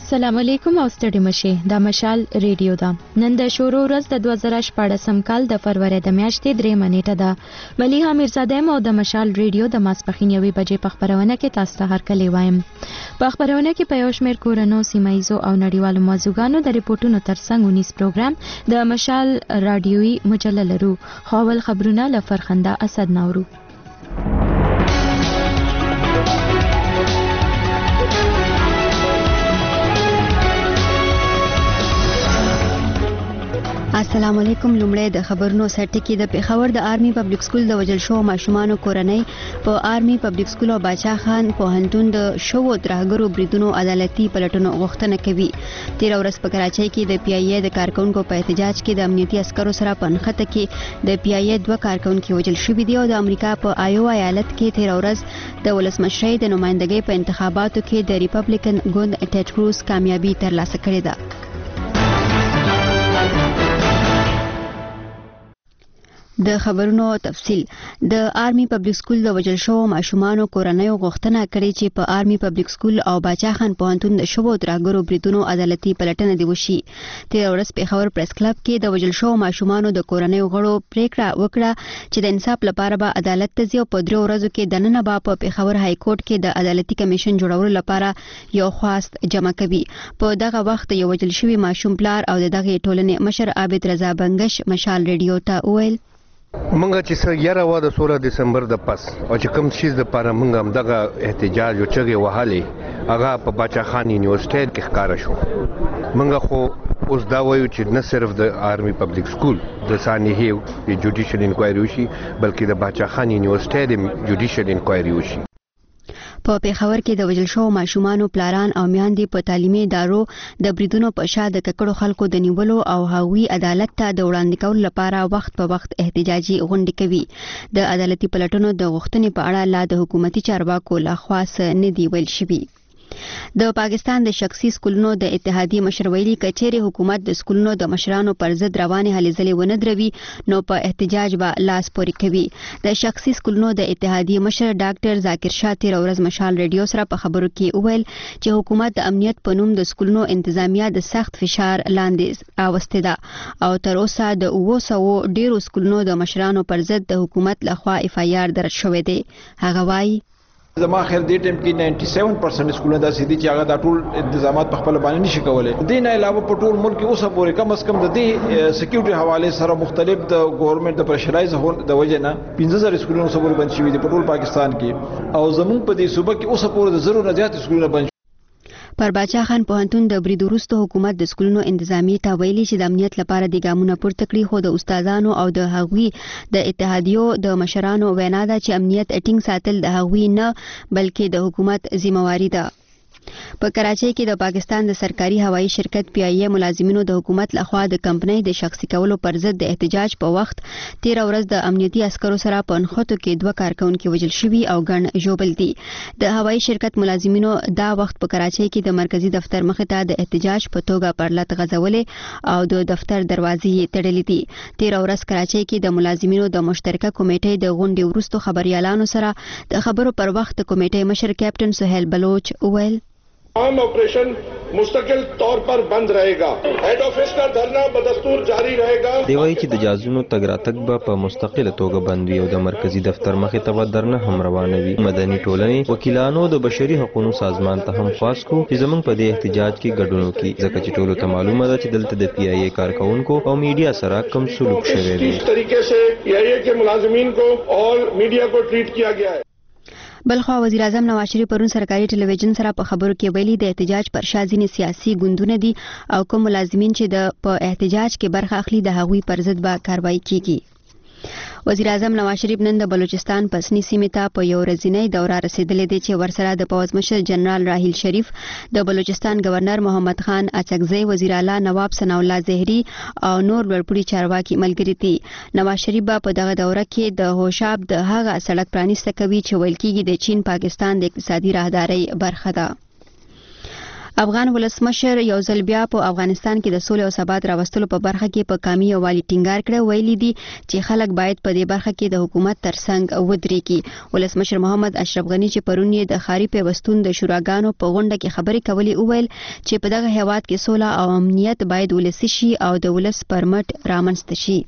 السلام علیکم او ستړي مشه د مشال ریډیو دا نن د شورو ورځ د 2014 کال د فروری د میاشتې 3 نیټه ده ملیحه میرزاده او د مشال ریډیو د ماسپخین یوې بجې په خبرونه کې تاسو ته هرکلی وایم په خبرونه کې په یو شمېر کورنو سیمایزو او نړیوالو موضوعګانو د ریپورتونو ترڅنګ ونیس پروګرام د مشال رادیوي مجله لرو خو خبرونه له فرخنده اسد نورو السلام علیکم لومړی د خبرونو سرټکی د پیښور د آرمی پبلک سکول د وجل شو ماشومان کورنۍ په آرمی پبلک سکول او باچا خان پوهنتون د شو ترهګرو بریدونو عدالتي پلټنو غوښتنه کوي تیر ورځ په کراچۍ کې د پی ای ای د کارکونکو په احتجاج کې د امنیتي عسکرو سره پنخته کې د پی ای ای 2 کارکونکو وجل شوی دی او د امریکا په آیو ایالت کې تیر ورځ د ولسمشرۍ د نمائندګۍ په انتخاباتو کې د ریپبلیکن ګوند ټیډ کروز کامیابی ترلاسه کړې ده د خبرونو تفصیل د آرمی پبلک سکول د وجل شو ماشومان کورنۍ غوښتنه کړې چې په آرمی پبلک سکول او باچا خان پوهنتون د شو ترهګرو بریدونو عدالتي پلټنه دی وشي تیر ورځ پیښور پریس کلب کې د وجل شو ماشومان د کورنۍ غړو پریکړه وکړه چې د انصاف لپاره به عدالت ته ځي او په 3 ورځو کې د نن به په پیښور های کورټ کې د عدالتي کمیشن جوړولو لپاره یو خواست جمع کوي په دغه وخت یو وجل شوی ماشوم پلار او دغه ټولنې مشر عابد رضا بنگش مشال ریډیو ته وویل منګه چې سره یاره و د 16 دسمبر د پس او چې کوم شیز د پاره منګه هم دغه احتجاج او چغې وهالې هغه په باچا خان یونیورسيټي کې ښکارا شو منګه خو اوس دا وایو چې نه صرف د آرمی پبلک سکول د سانحې د جوډیشل انکوایري وشي بلکې د باچا خان یونیورسيټي د جوډیشل انکوایري وشي په پیښور کې د وجل شو ماشومان پلاران او میاندې په تعلیمي ادارو د بریدونو په شا د ککړو خلکو د نیولو او هغوی عدالت ته د وړاندې کولو لپاره وخت په وخت احتجاجي غونډې کوي د عدالتي پلټنو د غوښتنې په اړه لا د حکومتي چارواکو لخوا څه نه دی ویل شوی د پاکستان د شخصي سکولونو د اتحادیې مشر ویلي کچېرې حکومت د سکولونو د مشرانو پر ضد روانې هلې ځلې ونه دروي نو په احتجاج به لاس پورې کوي د شخصي سکولونو د اتحادیې مشر ډاکټر ذاکر شاه تیر ورځ مشال ریډیو سره په خبرو کې وویل چې حکومت د امنیت په نوم د سکولونو انتظامیه د سخت فشار لاندې راوستې ده او تر اوسه د 200 ډیرو سکولونو د مشرانو پر ضد د حکومت لخوا اف ای آر درج شوی دی هغه وایي زما خیر دې ټیم کې 97% سکولونه داسې دي چې هغه د ټول انتظامات په خپل باندې نشي کولای دین علاوه په ټول ملک کې اوسه پورې کم از کم د دې سکیورټي حواله سره مختلف د ګورنمنت د پرشرایز د وجه نه 15000 سکولونه سره بند شوي دي په ټول پاکستان کې او زموږ په دې صوبه کې اوسه پورې د 0 نه زیات سکولونه بند پر باچا خان پوهنتون د برید وروسته حکومت د سکولونو انتظامی ته ویلي چې د امنیت لپاره د ګامونه پورته کړي خو د استادانو او د هغوی د اتحادیو د مشرانو وینا ده چې امنیت ټینګ ساتل د هغوی نه بلکې د حکومت ذمہواری ده په کراچۍ کې د پاکستان د سرکاري هوایي شرکت پی ای ای ملازمینو د حکومت لخوا د کمپنۍ د شخصي کولو پر ضد د احتجاج په وخت تیر ورځ د امنیتي عسکرو سره په نښتو کې 2 کارکونکو وژل شوي او ګڼ ژوبل دي د هوایي شرکت ملازمینو دا وخت په کراچۍ کې د مرکزی دفتر مخې ته د احتجاج په توګه پر لټ غځولې او د دفتر دروازې تړلې دي تیر ورځ کراچۍ کې د ملازمینو د مشترکه کمیټې د غونډې وروسته خبريالانو سره د خبرو پر وخت د کمیټې مشر کیپټن سہیل بلوچ ویل तमाम ऑपरेशन मुस्तकिल तौर पर बंद रहेगा हेड ऑफिस का धरना बदस्तूर जारी रहेगा دیوای چې د جازونو تګ راتګ به په مستقله توګه بند وي او د مرکزی دفتر مخې ته به درنه هم روانه وي مدني ټولنې وکیلانو د بشري حقوقو سازمان ته هم خواست کو چې زمونږ په دې احتجاج کې ګډون وکړي ځکه چې ټولو ته معلومه ده چې دلته د پی ای ای کارکونکو او میډیا سره کم سلوک شوی دی इस तरीके से पी आई ए के मुलाजिमीन को और मीडिया को ट्रीट किया गया है بلخوا وزیر اعظم نواز شریف پرون سرکاري ټلویزیون سره په خبرو کې ویلي د احتجاج پر شا ځینې سیاسي ګوندونه دي او کوم ملازمین چې په احتجاج کې برخه اخلي د هغوی پر ضد به کاروایی کیږي وزیر اعظم نواز شریف نن د بلوچستان پسنی سیمې ته په یو ورځنۍ دوره رسیدلې دي چې ورسره د پوځ مشر جنرال راحیل شریف د بلوچستان گورنر محمد خان اڅکزی وزیر اعلی نواب ثناء الله زهری او نور لوړپوړي چارواکي ملګري دي نواز شریف په دغه دوره کې د هوشاب د هغه سړک پرانیسته کوي چې ویل کېږي د چین پاکستان د اقتصادي راهدارۍ برخه ده افغان ولسمشر یو ځل بیا په افغانستان کې د سولې او ثبات راوستلو په برخه کې په کامي یووالي ټینګار کړی. ویلي دي چې خلک باید په دې برخه کې د حکومت ترڅنګ ودرېږي. ولسمشر محمد اشرف غني چې پرون یې د ښاري پیوستون د شوراګانو په غونډه کې خبرې کولې وویل چې په دغه هیواد کې سوله او امنیت باید ولسي شي او د ولس پرمټ رامنځته شي.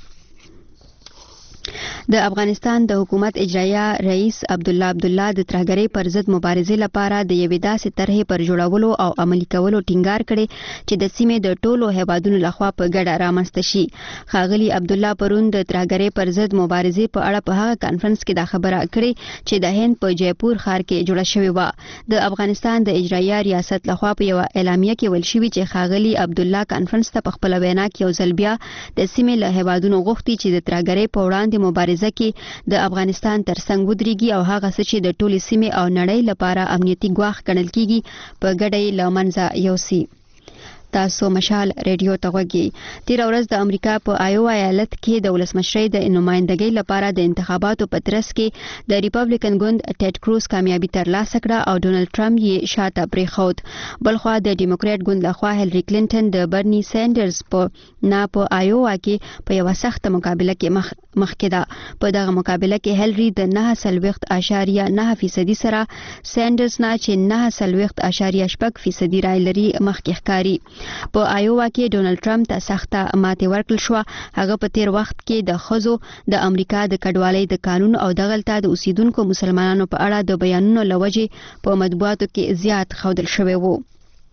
د افغانستان د حکومت اجرایه رئیس عبدالله د ترهګرۍ پر ضد مبارزې لپاره د یوې داسې طرحې پر جوړولو او عملي کولو ټینګار کړی چې د سیمې د ټولو هیوادونو لخوا په ګډه رامنځته شي. ښاغلي عبدالله پرون د ترهګرۍ پر ضد مبارزې په اړه په هغه کانفرنس کې دا خبره کړې چې د هند په جیپور ښار کې جوړه شوې وه. د افغانستان د اجرایه ریاست لخوا په یوه اعلامیه کې ویل شوي چې ښاغلي عبدالله کانفرنس ته په خپله وینا کې یو ځل بیا د سیمې له هیوادونو غوښتي چې د ترهګرۍ په وړاندې مبارزه کې د افغانستان ترڅنګ ودرېږي او هغه څه چې د ټولې سیمې او نړۍ لپاره امنیتي ګواښ ګڼل کیږي په ګډه یې له منځه یوسي. تاسو مشال ریډیو ته غوږی. تیر ورځ د امریکا په آیووا ایالت کې د ولسمشرۍ د نمائندګۍ لپاره د انتخاباتو په ترڅ کې د ریپبلیکن ګوند ټیډ کروز کامیابی ترلاسه کړه او ډونلډ ټرمپ یې شاته پرېښود. بلخوا د ډیموکریټ ګوند لخوا هیلری کلینټن د برني سینډرز په آیووا کې په یوه سخته مقابله کې مخکې ده. په دغه مقابله کې هیلری د 9.9% سره سینډرز نه چې 9.8% رای لري مخکې ښکاري. په آیووا کې ډونلډ ټرمپ ته سخته ماتې ورکړل شوه. هغه په تیر وخت کې د ښځو د امریکا د کډوالۍ د قانون او دغلته د اوسیدونکو مسلمانانو په اړه د بیانونو له وجې په مطبوعاتو کې زیات ښودل شوی وو.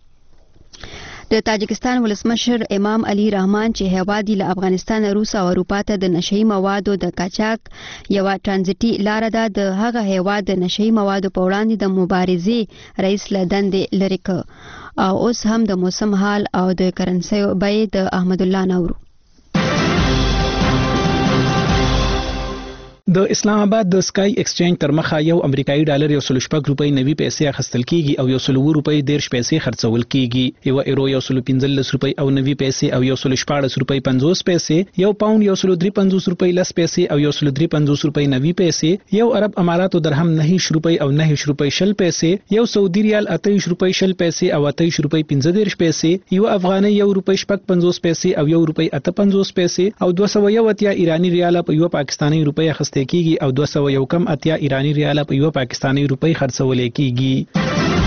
د تاجکستان ولسمشر امام علي رحمان چې هیواد له افغانستان روس او اروپا ته د نشئی موادو د قاچاق یو ټرانزیټي لار ده، د هغه هیواد د نشئی موادو په وړاندې د مبارزې رئیس له دندې لرې کړ او اوس هم د موسم حال او د کرنسۍ بیې د احمد الله نورو. د اسلام آباد د سکای ایکسچینج تر مخه یو امریکایي ډالر 160 روپۍ نوي پیسې اخیستل کیږي او 100 روپۍ 10 پیسې خرڅول کیږي. یو ایرو 115 روپۍ او نوي پیسې او 114 روپۍ 50 پیسې، یو پاوند 153 روپۍ 10 پیسې او 153 روپۍ نوي پیسې، یو عرب اماراتو درهم 9 روپۍ او 9 روپۍ 10 پیسې، یو سعودي ریال 28 روپۍ 10 پیسې او 28 روپۍ 15 پیسې، یو افغاني 1 روپۍ 50 پیسې او 1 روپۍ 58 پیسې او 201 ایرانی ریال په یو پاکستانی روپۍ اخیستل کیږي او 201 کم اتیا ایرانی ریال په یو پاکستانی روپۍ خرڅول کیږي.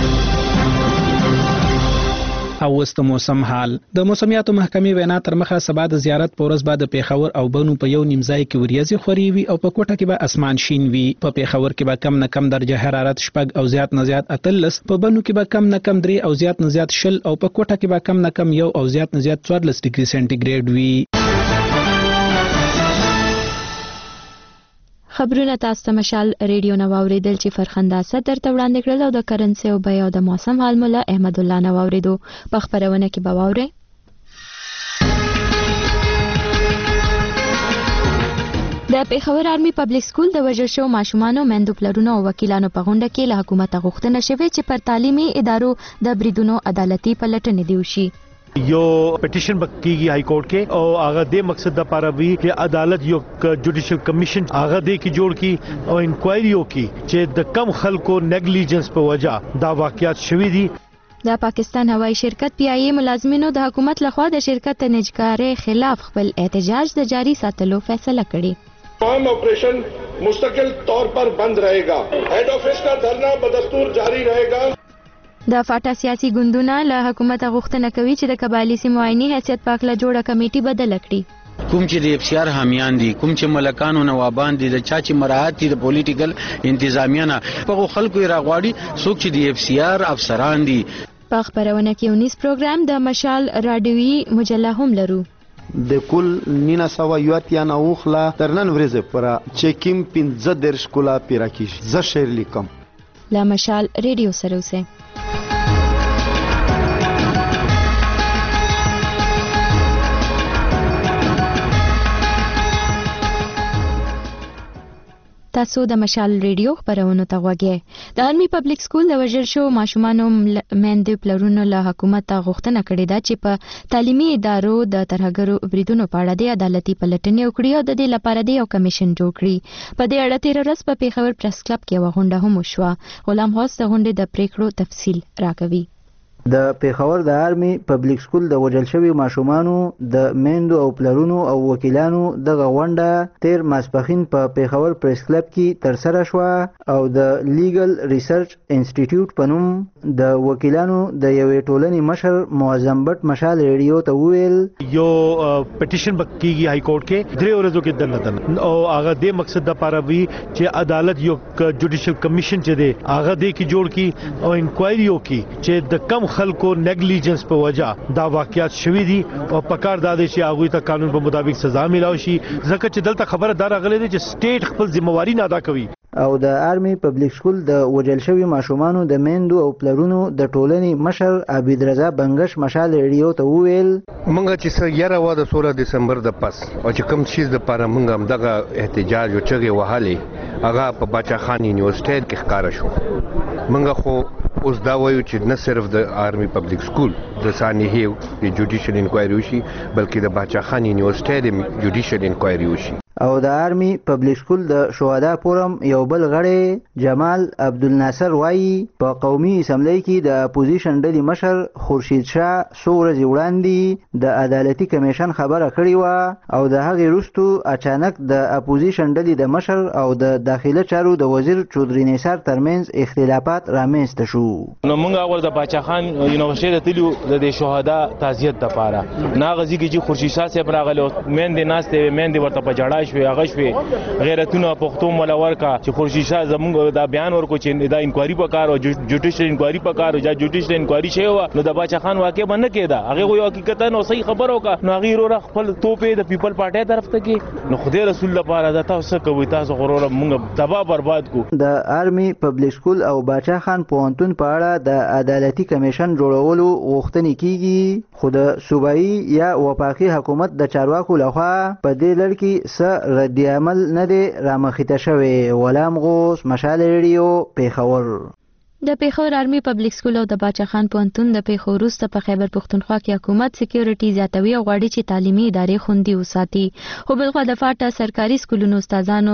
او وست موسم حال. د موسمیاتو محکمې وینا تر مخه سبا د زیارت پورز بعد پیښور او بنو په یو نیمځای کې وریځي خوري وي او په کوټه کې به اسمان شین وي. په پیښور کې به کم نه کم درجه حرارت 6 او زیات نه زیات 13، په بنو کې به کم نه کم 3 او زیات نه زیات 0 او په کوټه کې به کم نه کم 1 او زیات نه زیات 14 ډیګري سنټیګریډ وي. خبرونه تاسو ته مشال ریډیو نو اوریدل چې فرخنده صدر ته وړاندې کړل او د کرنسۍ او بیو د موسم حال مولا احمد الله نو اوریدو. په خبرونه کې به واورئ د پیښور آرمي پبلک سکول د وژل شوو ماشومانو میندو پلرونو او وکیلانو په غونډه کې له حکومت غوښتنه شوې چې پر تعلیمي ادارو د بریدونو عدالتي پلټنې دی وشي. یو پټیشن بکیږي های کورټ کې او هغه د مقصد د لپاره وی چې عدالت یو جوډیشل کمیشن هغه د کی جوړ کی او انکوایری وکي چې د کم خلکو نیګلیجنس په وجہ دا واقعیات شوي دي. د پاکستان هوایی شرکت پی آئی اے ملازمینو د حکومت لخوا د شرکت نجکارۍ خلاف خپل احتجاج د جاری ساتلو فیصله کړې. तमाम ऑपरेशन मुस्तकिल तौर पर बंद रहेगा. हेड ऑफिस का धरना बदस्तूर जारी रहेगा. د فاټا سیاسي ګوندونه له حکومت غوښتنه کوي چې د قبایلی سیمو عیني حیثیت پاکله جوړه کمیټي بدل کړي. کوم چې د افسیار حامیان دي، کوم چې ملکانو نوابان دي، د چا چې مراعات دي د پولیټیکل انتظامیه نه په خلکو راغواړي، څوک چې د افسیار افسران دي. په خبرونه کې 19 پروګرام د مشال رادیوي مجله هم لرو. د کل 980 نه اوخلا ترنن ورځ پر چیکیم 15 کولا پیراکیش ز شیر لیکم. لا مشال ریډیو سره اوسه. تاسو د مشال ریډیو خبرونه ته غوږی. د آرمي پبلک سکول د وژل شوو ماشومانو میندې پلرونو له حکومت غوښتنه کړې ده چې په تعلیمي ادارو د ترهګرو بریدونو په اړه د عدالتي پلټنې وکړي او د دې لپاره د یو کمیشن جوړ کړي. په دې اړه تیر ورځ په پیښور پریس کلب کې یوه غونډه هم وشوه. غلام هوس د غونډې د پریکړو تفصیل راکوي. د پیښور د آرمي پبلک سکول د وجل شوی ماشومانو د میندو او پلرونو او وکیلانو د غونډه تیر ماسپخین په پیښور پریس کلب کې تر سره شو او د لیګل ریسرچ انسټیټیوټ په نوم د وکیلانو د یوې ټولنې مشر معظم بټ مشال ریډیو ته وویل یو پټیشن بکیږي های کورټ کې درې ورځو کې دنه او هغه د مقصد د لپاره وی چې عدالت یو جوډیشل کمیشن چې دی هغه د کی جوړ کی او انکوایری وکي چې د کم خلکو نیګلیجنس په وجه دا واقعیت شوي دي او پکار دا دی چې هغه ته قانون په مطابق سزا ملاوي شي ځکه چې دلته خبره دار غلې دي چې سټیټ خپل ځمواري نه ادا کوي او د آرمي پبلک سکول د وجل شوی ماشومانو د میندو او پلرونو د ټولنې مشر عبید رضا بنگش مشال ریډیو ته وویل مونږ چې څه یاره و د 16 دسمبر د پس او چې کوم شیز د پاره مونږ هم دغه احتجاج او چغې وهلې هغه په باچا خان یونیورسيټي کې ښکارا شو مونږ خو اوس دا وایو چې نه صرف د آرمي پبلک سکول د سانحې د جوډیشل انکوایری وشي بلکې د باچا خان یونیورسيټي د جوډیشل انکوایری وشي او د آرمي پبلک سکول د شهدا فورم یو بل غړی جمال عبدالناصر وایي په قومي اسمبلی کې د اپوزیشن ډلې مشر خورشید شاه څو ورځې وړاندې د عدالتي کمیشن خبره کړې وه او د هغې وروسته اچانک د اپوزیشن ډلې د مشر او د داخله چارو د وزیر چودري نثار ترمنځ اختلافات رامنځته شو نو موږ اول د باچا خان یونیورسيټي ته تللو د شهدا تعزیت لپاره ناغه ځکه چې خورشید شاه صاحب راغلی مېندې ناستې مېندې ورته په جړا شوې هغه شوې غیرتونه پښتو مولا ورکا چې خورشید شاه زموږ دا بیان ورکو چې دا انکوایری پکار او جوډیشل انکوایری پکار او جوډیشل انکوایری شوی و نو د باچا خان واقع باندې کېده هغه یو حقیقت نو صحیح خبر وکا نو هغه ورو خپل توپې د پیپل پارټي طرف ته کې نو خدای رسول لپاره دا تاسو کوي تاسو غرور موږ تباہ برباد کو د آرمي پبلک سکول او باچا خان پوهنتون په اړه د عدالتي کمیشن جوړولو غوښتنې کیږي خو د صوبایي یا وفاقي حکومت د چارواکو لخوا په دې لړ کې څه رد عمل نه دی رامخته شوی غلام غوث مشال ریډیو پیښور د پیښور آرمي پبلک سکول او د باچا خان پوهنتون د پیښور وروسته په خیبر پښتونخوا کې حکومت سکیورټي زیاتوي او غواړي چې تعلیمي ادارې خوندي وساتي خو بلخوا د فاټا سرکاري سکولونو استادانو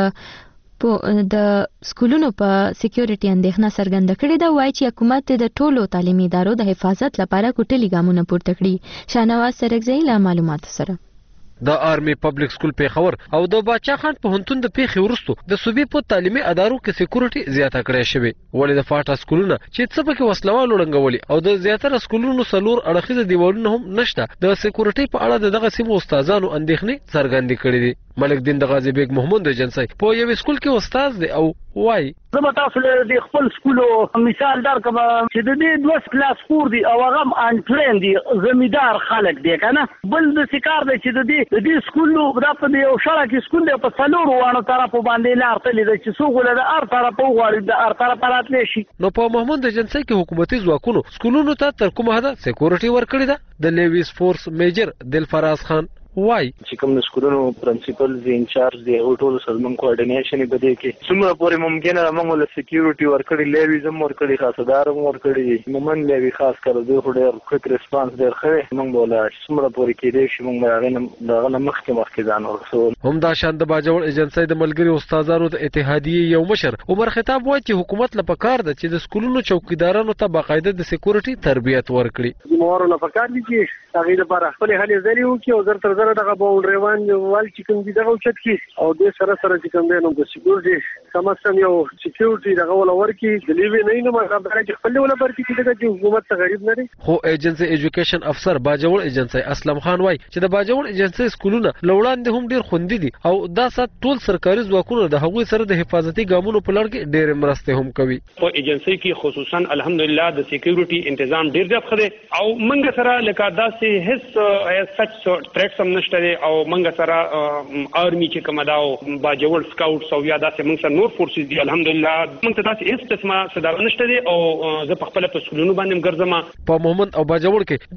د سکولونو په سکیورټي اندېښنه څرګنده کړې ده وایي چې حکومت د ټولو تعلیمي ادارو د حفاظت لپاره کوټلي ګامونه پورته کړي شاهنواز سرکزی له معلوماتو سره د آرمي پبلک سکول پیښور او د باچا خان پوهنتون د پیښې وروسته د صوبې په تعلیمي ادارو کې سکیورټي زیاته کړې شوې ولې د فاټا سکولونه چې څه پکې وسلوالو ړنګولي او د زیاتره سکولونو څلور اړخیزه دیوالونه هم نشته د سکیورټي په اړه د دغه سیمو استادانو اندېښنې څرګندې کړې دي ملک دین د غازی بیگ محمد جنسی په یو سکول کې استاد دی او وای زما تاسو له خپل سکولو مثال درکم چې د دې دوه کلاس کور دی او هغه ان پلان دی زمیدار خلک دی کنه بل د سکار دی چې د دې سکولو د په یو شړه کې سکول دی په څلور وانه طرف باندې لار تللی دی چې څوک له ار طرف وغواړي د ار طرف راتلی شي نو په محمد جنسی کې حکومتي ځواکونو سکولونو ته تر کومه حد سکیورټي ورکړی ده د لیویس فورس میجر دلفراز خان وای چې کوم سکولونو پرنسپل دی انچارج دی او ټول سره موږ کوارډینیشن به دی کې څومره پورې ممکنه موږ له سکیورټي ورکړي لیویزم ورکړي خاصدار ورکړي مومن لیوی خاص کړو دوی خو ډېر کویک ریسپانس ډېر ښه موږ بوله څومره پورې کېدې شي موږ دغه مخکې ځان ورسول هم دا شان د باجوړ ایجنسی د ملګری استادانو د اتحادیې یو مشر عمر خطاب وایي چې حکومت له پکار ده چې د سکولونو چوکیدارانو ته باقاعده د سکیورټي تربیت ورکړي مورو نه پکار دي چې هغه لپاره خپل هلې ځلې وکړي او زر تر زر دغه بول روان ول چې کوم دي دغه چت کې او د سره چې کوم دی نو د سکیورټي سمسم یو سکیورټي دغه ول ورکی د لیوی نه نو خبره چې خپل ول ورکی چې دغه حکومت ته غریب نه دي خو ایجنسی ایجوکیشن افسر باجوړ ایجنسی اسلم خان وای چې د باجوړ ایجنسی سکولونه لوړان دي هم ډیر خوندي دي او دا سات ټول سرکاري ځواکونه د هغوی سره د حفاظتي ګامونو په لړ کې ډیر مرسته هم کوي په ایجنسی کې خصوصا الحمدلله د سکیورټي تنظیم ډیر ځخ دی او منګ سره لکه داسې هیڅ سچ ټریټ سم نشته او منګ سره آرمي چې کوم داو باجوړ سکاوټس او یا داسې منګ سره نور فورسز دي الحمدلله منګ ته داسې هیڅ قسمه صدر نشته دی او زه په خپل په سکولونو باندې ګرځم په مومند او باجوړ کې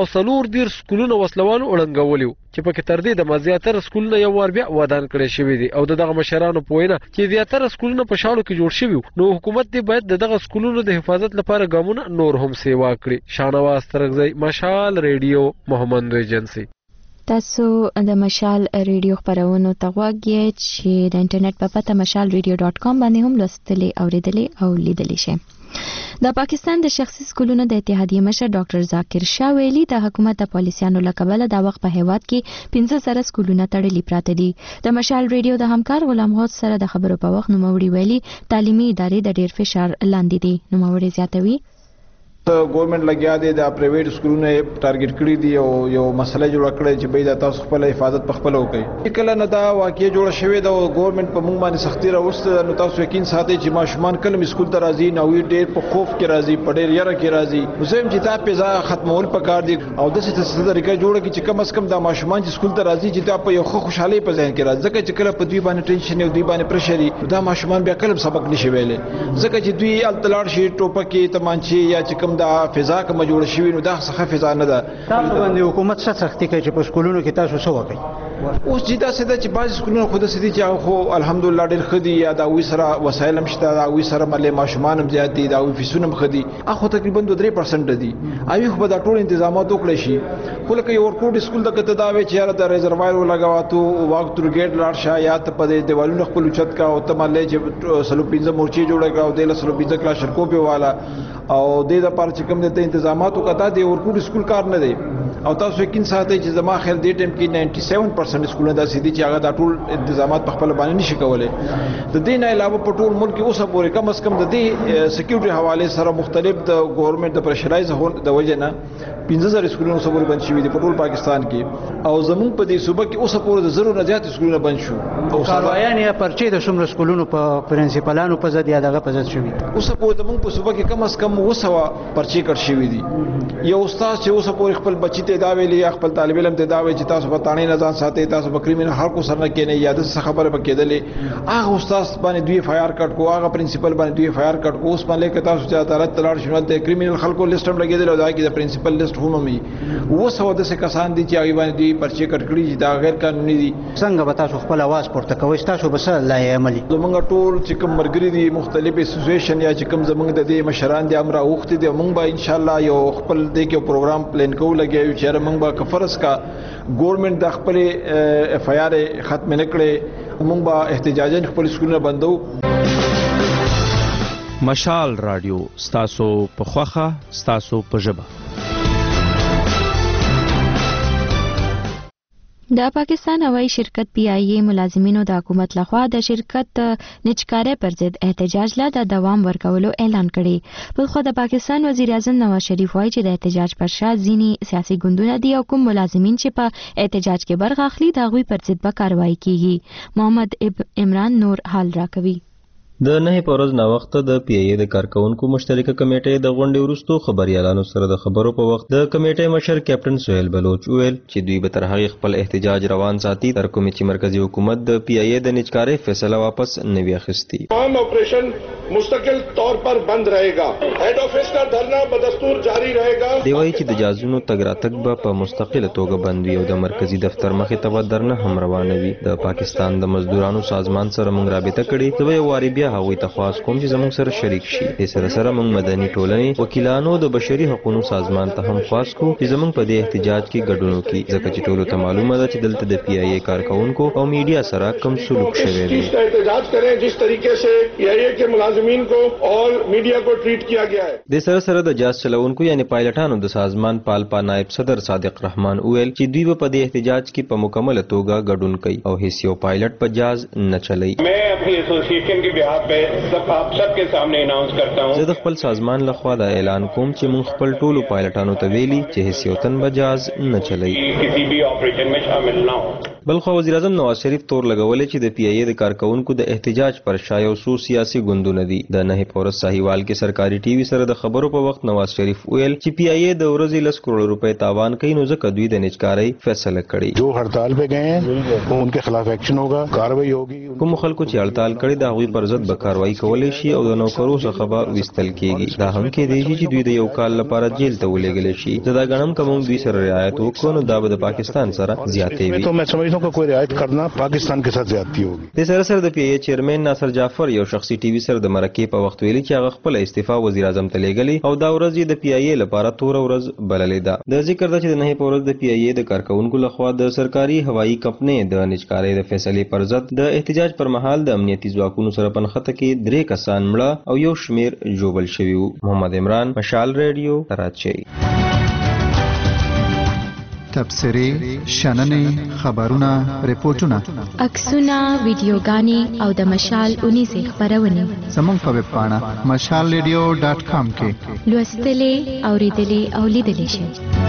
240 سکولونو وسلوالو وړنګولیو چې په کې تر دې د مزیاتره سکولونه یو ور بیا ودان کړي شوی دي او دغه مشرانو په وینا چې زیاتره سکولونه په شاړو کې جوړ شوی نو حکومت دې باید دغه سکولونو د حفاظت لپاره ګامونه نور هم سیوا کړي شاهنواز ترغزی مشال ریډیو محمد ایجنسی تاسو د مشال ریډیو خبرونو ته غواړئ چې د انټرنیټ په پته mashalradio.com باندې هم لوستلی اوریدلی او لیدلی شئ د پاکستان د شخصي سکولونو د اتحادیې مشر ډاکټر ذاکر شاه ویلي د حکومت د پالیسیانو له کبله د وخت په هیواد کې 15 سکولونه تړلي پراته دي. د مشال ریډیو د همکار غلام غوث سره د خبرو په وخت نوموړي ویلي تعلیمي ادارې د ډیر فشار لاندې دي. نوموړي زیاتوي گورنمنٹ لګیا دی د پرایویټ سکولونو ټارګټ کړی دی او یو مسله جوړ کړی چې به د تاسو خپل حفاظت په خپل وکړي. کله نه دا واقعي جوړ شوی دا گورنمنٹ په موږ باندې سختي راوسته نو تاسو یقین ساتئ چې ماشومان کله سکول ته راځي نو ډېر په خوف کې راځي په ډېر یره کې راځي. زم چې دا پیزا ختمول پکار دي او د څه طریقه جوړه کی چې کم از کم دا ماشومان چې سکول ته راځي چې دا په یو خوشحالي په ځای کې راځي ځکه چې کله په دوی باندې ټینشن او دوی باندې پرشري دا ماشومان بیا کله سبق نشي ویلې ځکه چې دوی التلاړ شي ټوپکې تمانچې یا چې کم دا فضا کوم جوړ شوی نو دا څه فضا نه ده. تاسو باندې حکومت څه سختي کوي چې په سکولونو کې تاسو څه وکړي؟ اوس چې دا سده چې بعض سکولونو خود سدي چې خو الحمدلله ډېر خدي یا دا وی سره وسایل هم شته دا وی سره ملي ماشومان هم زیات دي دا وی فیسونه هم خدي اخو تقریبا 2-3% دي اوی خو دا ټول تنظیمات وکړي شي خو لکه یو ورکوټ سکول د کته دا وی چې یاره د ریزروایر لګاواتو واک تر ګیټ لاړ شه یا ته په دیوالونو خپل چت کا او ته ملي چې سلو 15 مورچي جوړه کا او د سلو 15 کلا شرکوپي والا او د لپاره چې کوم د تنظیمات وکړه د ورکوټ سکول کار نه دی او تاسو یقین ساتئ چې زما خیال دې ټیم کې 97% سکولونه داسې دي چې هغه د ټول تنظیمات په خپل باندې نشي کولای. د دې نه علاوه په ټول ملک کې اوسه پورې کم از کم د دې سکیورټي حواله سره مختلف د ګورنمنت د پرشرایز هول د وجه نه 15000 سکولونه صبر بند شوي دي په ټول پاکستان کې او زموږ په دې صوبه کې اوسه پورې د زرو نه زیات سکولونه بند شو او کاروایان یا پرچې د څومره سکولونو په پرنسپلانو په ځد یا دغه په ځد شوي اوسه پورې د موږ په صوبه کې کم از کم 200 پرچې کړ شوي دي. یو استاد چې اوسه پورې خپل بچی ته دا ویلي یا خپل طالب علم ته دا ویل چې تاسو په تانې نه ځان ساتئ تاسو به کریمینل حق سره نه کېنئ یا د څه خبره به کېدلې هغه استاد باندې دوی فایر کټ کو هغه پرنسپل باندې دوی فایر کټ کو اوس باندې که تاسو چې عدالت تلاړ شول ته کریمینل خلکو لیست هم لګېدل او دا کې د پرنسپل لیست هم وي وسو د څه کسان دي چې هغه باندې دوی پرچې کټ کړی چې دا غیر قانوني دي. څنګه به تاسو خپل आवाज پورته کوئ تاسو به څه لای عملي زمونږ ټول چې کوم مرګري دي مختلف اسوسییشن یا چې کوم زمونږ د دې مشران دي امر اوخت دي مونږ به ان شاء الله یو خپل دې کې پروګرام پلان کوو لګیو چې مونږ به کفرس کا گورنمنٹ د خپل اف آی آر ختم نه کړي موږ به احتجاجن خپل سکولونه بندو. مشال رادیو ستاسو په خوخه ستاسو په ژبه. د پاکستان هوایی شرکت پی آئی اے ملازمینو د حکومت لخوا د شرکت نجکارۍ پر ضد احتجاج لا د دوام ورکولو اعلان کړي. په خو د پاکستان وزیر اعظم نواز شریف وایي چې د احتجاج پر شا ځینی سیاسي ګوندونه دي او کوم ملازمین چې په احتجاج کې برخه اخلي د هغوی پر ضد به کاروایی کیږي. محمد عمران نور حال راکوي. د نه پورز نا وخت د پی ای د کارکونکو مشترکه کمیټې د غونډې وروسته خبريالانو سره د خبرو په وخت د کمیټې مشر کیپټن سہیل بلوچ ویل چې دوی به تر هغه خپل احتجاج روان ساتي تر کومې چې مرکزی حکومت د پی ای د نجکارۍ فیصله واپس نه وي اخیستي. تمام آپریشن مستقل طور پر بند رہے گا. هیڈ آفس کا دھرنا بدستور جاری رہے گا. دی وايي چې د جازونو تګ راتګ به په مستقله توګه بند وي او د مرکزی دفتر مخې ته درنه هم روانه وي. د پاکستان د مزدورانو سازمان سره موږ رابطه کړې زه یو واری بیا هغوی ته خواست کوم چې زموږ سره شریک شي. د سره موږ مدني ټولنې وکیلانو د بشري حقوقو سازمان ته هم خواست کو چې زموږ په دې احتجاج کې ګډون وکړي ځکه چې ټولو ته معلومه ده چې دلته د پی ای ای کارکونکو او میډیا سره کم سلوک شوی دی. احتجاج کریں جس طریقے سے پی ای ای کے ملازمین کو اور میڈیا کو ٹریٹ کیا گیا ہے. د سره د جاز چلونکو یعنی پایلټانو د سازمان پالپا نائب صدر صادق رحمان ویل چې دوی په دې احتجاج کې په مکمل توګه ګډون کوي او هیڅ یو پایلټ په جاز نه چلای. میں اپنی ایسوسییشن کے بہاف پہ آپ سب کے سامنے اناؤنس کرتا ہوں. زه د خپل سازمان لخوا دا اعلان کوم چې موږ خپل ټولو پایلټانو ته ویلي چې هیڅ یو تن به جاز نه چلای. کسی بھی آپریشن میں شامل نہ ہو. بلخو وزیر اعظم نواز شریف تور لګولې چې د پی ای ای د کارکونکو د احتجاج پر شا یو څو سیاسي ګوندونه دي. د نه پورس ساحیوال کې سرکاري ټي وي سره د خبرو په وخت نواز شریف ویل چې پی ای ای د ورځې 10 کروڑ روپے تاوان کوي نو ځکه دوی د نجکارۍ فیصله کړی. جو هړتال په گئے ہیں ان کے خلاف ایکشن ہوگا کاروائی ہوگی. کوم خلکو چې هړتال کړي دا غوي پر ضد به کاروایی کولای شي او د نوکرو څخه به وستل کیږي. دا هم کې دی چې دوی د یو کال لپاره جیل ته ولېږل شي. دا غنم کوم دوی سره رعایت وکړو نو دا به د پاکستان سره زیاتې وي. تو میں سمجھتا चीजों का कोई रियायत करना पाकिस्तान के साथ ज्यादती होगी। د سرسر د پی ای چیرمن ناصر جعفر یو شخصي ټي وي سر د مرکې په وخت ویلي چې هغه خپل استعفا وزیر اعظم ته لیږلي او دا ورځ د پی ای لپاره تور ورځ بللې ده. د ذکر ده چې د نه په ورځ د پی ای د کارکونکو لخوا د سرکاري هوایي کمپنۍ د نجکارۍ د فیصلې پر ضد د احتجاج پر مهال د امنیتي ځواکونو سره پنخته کې 3 کسان مړه او یو شمیر جوبل شوي وو. محمد عمران، مشال ریډیو، کراچۍ. تبصرې، شننې، خبرونه، ریپورتونه، عکسونه، ویډیوګانې او د مشال 19 خبرونه زموږ په ویب پاڼه mashalradio.com کې لوستلې، اوریدلې او لیدلې شئ.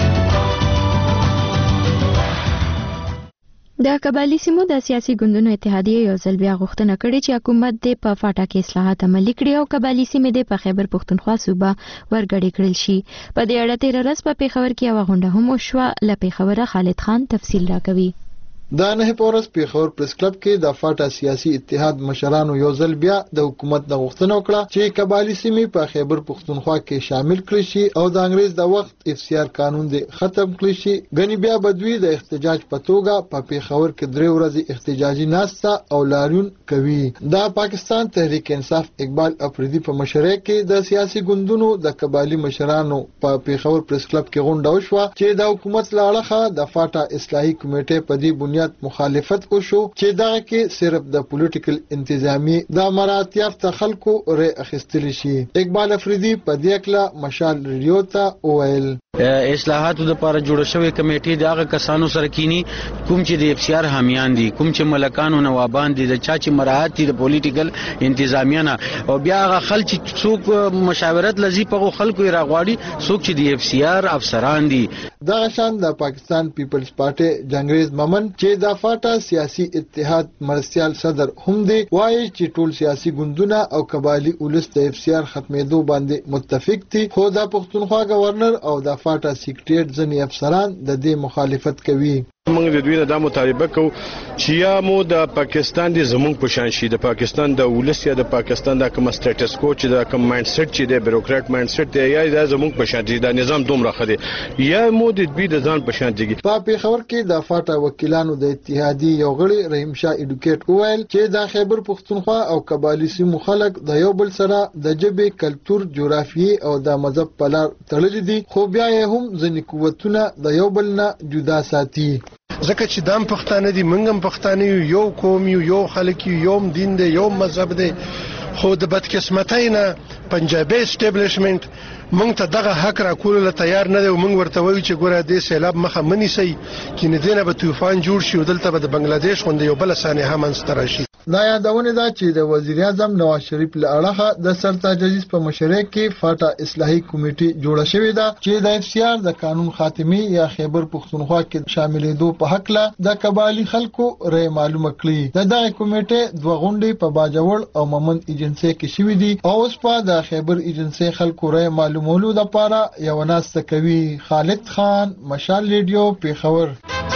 د قبایلی سیمو د سیاسي ګوندونو اتحادیه یو ځل بیا غوښتنه کړې چې حکومت د په فاټا کې اصلاحات عملي کړي او قبایلی سیمې د په خیبر پښتونخوا صوبه ورګړې کړل شي. په دې اړه 13 ورځ په پیښور کې یو غونډه هم وشوه. له پیښوره خالد خان تفصیل راکوي. دا نه پورس پیښور پریس کلب کې د فاټا سیاسي اتحاد مشرانو یو ځل بیا د حکومت د غوښتنه وکړه چې قبایلی سیمې په خیبر پښتونخوا کې شامل کړي شي او د انګریز د وخت اف سی آر قانون د ختم کړي شي. غنی بیا بدوی د احتجاج په توګه په پیښور کې 3 ورځې احتجاجي ناسته او لاریون کوي. دا پاکستان تحریک انصاف اقبال افریدي په مشرۍ کې د سیاسي ګوندونو د قبایلی مشرانو په پیښور پریس کلب کې غونډه وشوه چې د حکومت لاړه د فاټا اصلاحي کمیټې په دې بنیاد مخالفت وشو چې دا کې صرف د پولیټیکل انتظامی د امارات یافته خلکو رې اخیستل شي. اقبال افریدي په دې کله مشال ریډیو ته وویل اصلاحاتو لپاره جوړ شوی کمیټې د هغه کسانو سره کینی کوم چې د اف سی آر حامیان دي، کوم چې ملکانو نوابان دي، د چا چې مراعات دي د پولیټیکل انتظامیانه او بیا هغه خلک چې څوک مشاورت لذي په خلکو راغواړي څوک چې د اف سی آر افسران دي. دا شان د پاکستان پیپلز پارټي جنگریز ممن چې د فاټا سیاسي اتحاد مرستيال صدر هم دی وایي چې ټول سیاسي ګوندونه او قبایلی اولس د اف سی آر ختمېدو باندې متفق دي، خو د پښتونخوا گورنر او د فاټا سیکریټریټ ځنی افسران د دې مخالفت کوي. موږ د دوی نه دا مطالبه کوو چې یا مو د پاکستان د زمونږ په شان شي، د پاکستان د ولس یا د پاکستان د کوم سټیټس کو چې د کوم مایند سیټ چې د بیروکرات مایند سیټ دی یا د زمونږ په شان دي، د نظام دومره خدي یا مو د دوی د ځان په شان دي. په پیښور کې د فاټا وکیلانو د اتحادیې یو غړي رحیم شاه اډوکیټ وویل چې د خیبر پښتونخوا او قبایلی سیمو خلک د یو بل سره د ژبې، کلچر، جغرافیې او د مذهب په لار تړلي دي، خو بیا یې هم ځینې قوتونه د یو بل نه جدا ساتي. ځکه چې دام پښتانه دي، موږ هم پښتانه یو قوم یو خلک یو دین دی یو مذهب دی، خو د بدقسمتۍ نه پنجابي اسټابلیشمنت موږ ته دغه حق را کول له تیار نه دی. موږ ورته وایو چې ګوره دې سیلاب مخه منی سي چې نه دینه به طوفان جوړ شي او دلته به د بنگلاديش غونډه یو بل سانحه منځته راشي. دا یادونه ده چې د وزیر اعظم نواز شریف له اړخه د سرتاج عزیز په مشرۍ کې فاټا اصلاحي کمیټه جوړه شوې ده چې د اف سی آر د قانون خاتمي یا خیبر پښتونخوا کې شاملېدو په حق له د قبایلی خلکو رې معلومه کړي. د دغه کمیټه دوه غونډې په باجوړ او ممن ایجنسی کې شوې دي او اوس په د خیبر ایجنسی خلکو رې معلومولو لپاره یو ناسته کوي. خالد خان، مشال ریډیو، پیښور.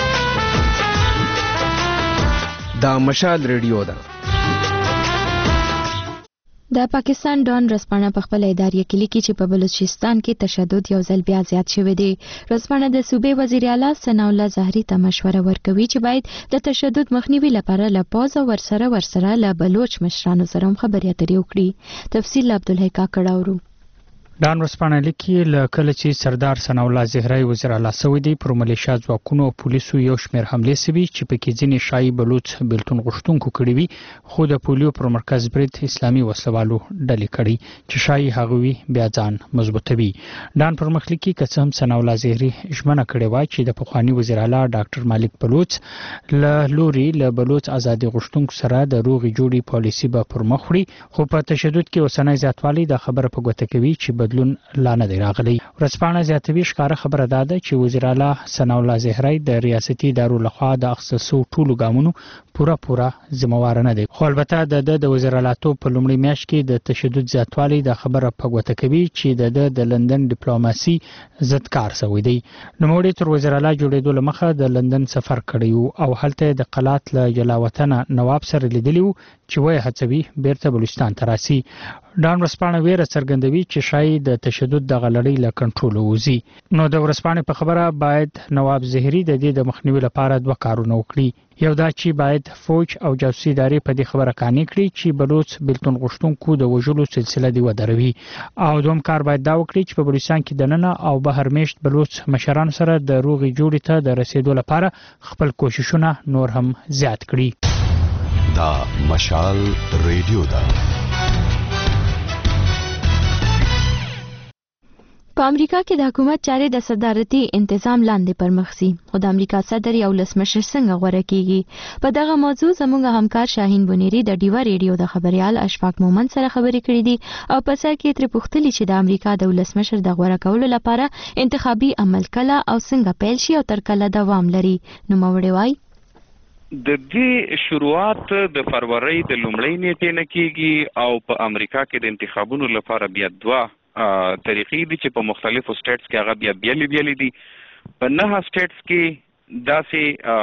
دا مشال ریډیو ده. د پاکستان ډان رسپانه په خپل اداري کې لیکي چې په بلوچستان کې تشدد یو ځل بیا زیات شوی دی. رسپانه د صوبې وزیر اعلی ثناء الله زهري ته مشوره ورکوي چې باید د تشدد مخنیوي لپاره له پوز او ورسره له بلوچ مشرانو سره هم خبرې اترې وکړي. تفصیل عبدالحی کاکړ اورو. ډان رسپانه لیکي له کله چې سردار ثناء الله زهري وزیر اعلی شوی دی پر ملیشیا ځواکونو او پولیسو یو شمېر حملې سوي چې پکې ځینې شایي بلوچ بیلتون غوښتونکو کړي وي، خو د پولیو پر مرکز برید اسلامي وسلوالو ډلې کړي چې شایي هغوی بیا ځان مضبوطوي. ډان پر مخ لیکي که څه هم ثناء الله زهري ژمنه کړې وای چې د پخوانی وزیر اعلی ډاکټر مالک بلوچ له لوري له بلوچ ازادي غوښتونکو سره د روغې جوړې پالیسي به پر مخ وړي، خو په تشدد کې اوسنۍ زیاتوالی د خبره په ګوته کوي چې بدلون لا نه دی راغلی. ورځپاڼه زیاتوي ښکاره خبره ده چې وزیر اعلی ثناء الله زهري د ریاستي ادارو لخوا د اخیستو ټولو ګامونو پوره ذمہوار نه دی، خو البته د وزیر اعلی توپ په لومړي میاشت کې د تشدد زیاتوالی د خبره په ګوته کوي چې د لندن ډیپلوماسي ضد کار شوی دی. نوموړي تر وزیر اعلی جوړېدو لمخه د لندن سفر کړی او هلته د قلات له جلاوطن نواب سره لیدلی و چې وایي هڅوي بیرته بلوچستان ته راسي. ډان ورځپاڼه ویره څرګندوي چې شاید د تشدد د غلړۍ له کنټرول ووځي. نو د ورځپاڼې په خبره باید نواب زهري د دې د مخنیوي لپاره 2 کارونه وکړي. یو دا چې باید فوج او جاسوسي ادارې په دې خبره قانع کړي چې بلوچ بلتون غوښتونکو د وژلو سلسله دی ودروي. او دوم کار باید دا وکړي چې په بلوچستان کې دننه او بهر میشت بلوچ مشران سره د روغې جوړې ته د رسیدو لپاره خپل کوششونه نور هم زیات کړي. دا مشال ریډیو ده. په امریکا کې د حکومت چارې د صدارتي انتظام لاندې پرمخ ځي، خو د امریکا صدر یو ولسمشر څنګه غوره کیږي؟ په دغه موضوع زموږ همکار شاهین بونیری د ډیوا ریډیو د خبريال اشفاق مومند سره خبرې کړې دي او په سر کې ترې پوښتلي چې د امریکا د ولسمشر د غوره کولو لپاره انتخابي عمل کله او څنګه پیل شي او تر کله دوام لري. نو موړې وای د دې شروعات د فروری د لومړۍ نیټې نه کیږي او په امریکا کې د انتخابونو لپاره بیا 2 طریقې دي چې په مختلفو سټیټس کې هغه بیا بیلې دي. په 9 سټیټس کې داسې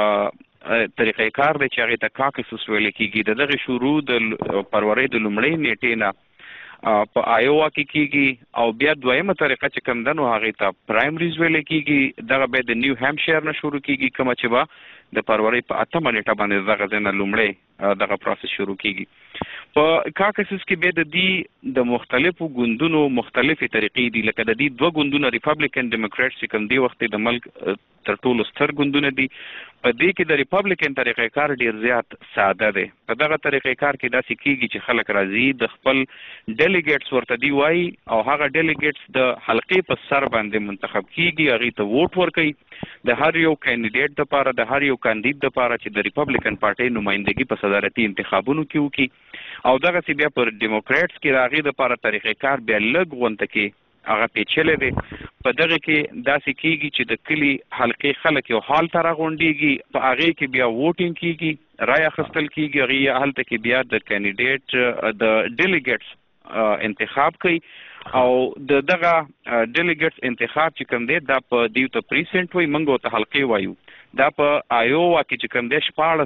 طریقې کار دی چې هغه ته کاکسس ویل کیږي. دغه شروع د فروری د لومړۍ نیټې نه په آیووا کې کیږي او بیا دویمه طریقه چې کوم دنو هغه ته پرایمریز ویل کیږي. دغه به د نیو هامشایر نه شروع کیږي کوم چې با د فروری په 8 نیټه باندې دغه ځنه لومړی دغه پروسس شروع کیږي. په کاکسس کې به د دې د مختلفو ګوندونو مختلفې طریقې دي، لکه د دې 2 ګوندونه ریپبلیکن ډیموکراټس چې کوم دی وخت د ملک تر ټولو ستر ګوندونه دي. په دې کې د ریپبلیکن طریقې کار ډیر زیات ساده دی. په دغه طریقې کار کې داسې کیږي چې خلک راځي د خپل ډیلیګیټس ورته دی وای او هغه ډیلیګیټس د حلقې په سر باندې منتخب کیږي، هغه ته ووټ ورکوي د هر یو کینډیډیټ لپاره، د هر یو کاندید لپاره چې د ریپبلیکن پارټي نمائندګي په صدارتي انتخابونو کې وکړي. او دغه سی بیا پر ډیموکراټس کې راغی د لپاره طریقې کار بیا لږ غونډه کې هغه پیچلې دی. په دغه کې داسې کیږي چې د کلی حلقې خلک یو حال ته راغونډېږي، په هغې کې بیا ووټینګ کیږي، رای اخیستل کیږي، هغې هلته کې بیا د کینډیډیټ د ډیلیګیټس انتخاب کوي او دغه ډیلیګیټس انتخاب چې کوم دی دا په دیو ته پریسنټ وایي، موږ ورته حلقې وایو. دا په آیووا کې چې کوم دی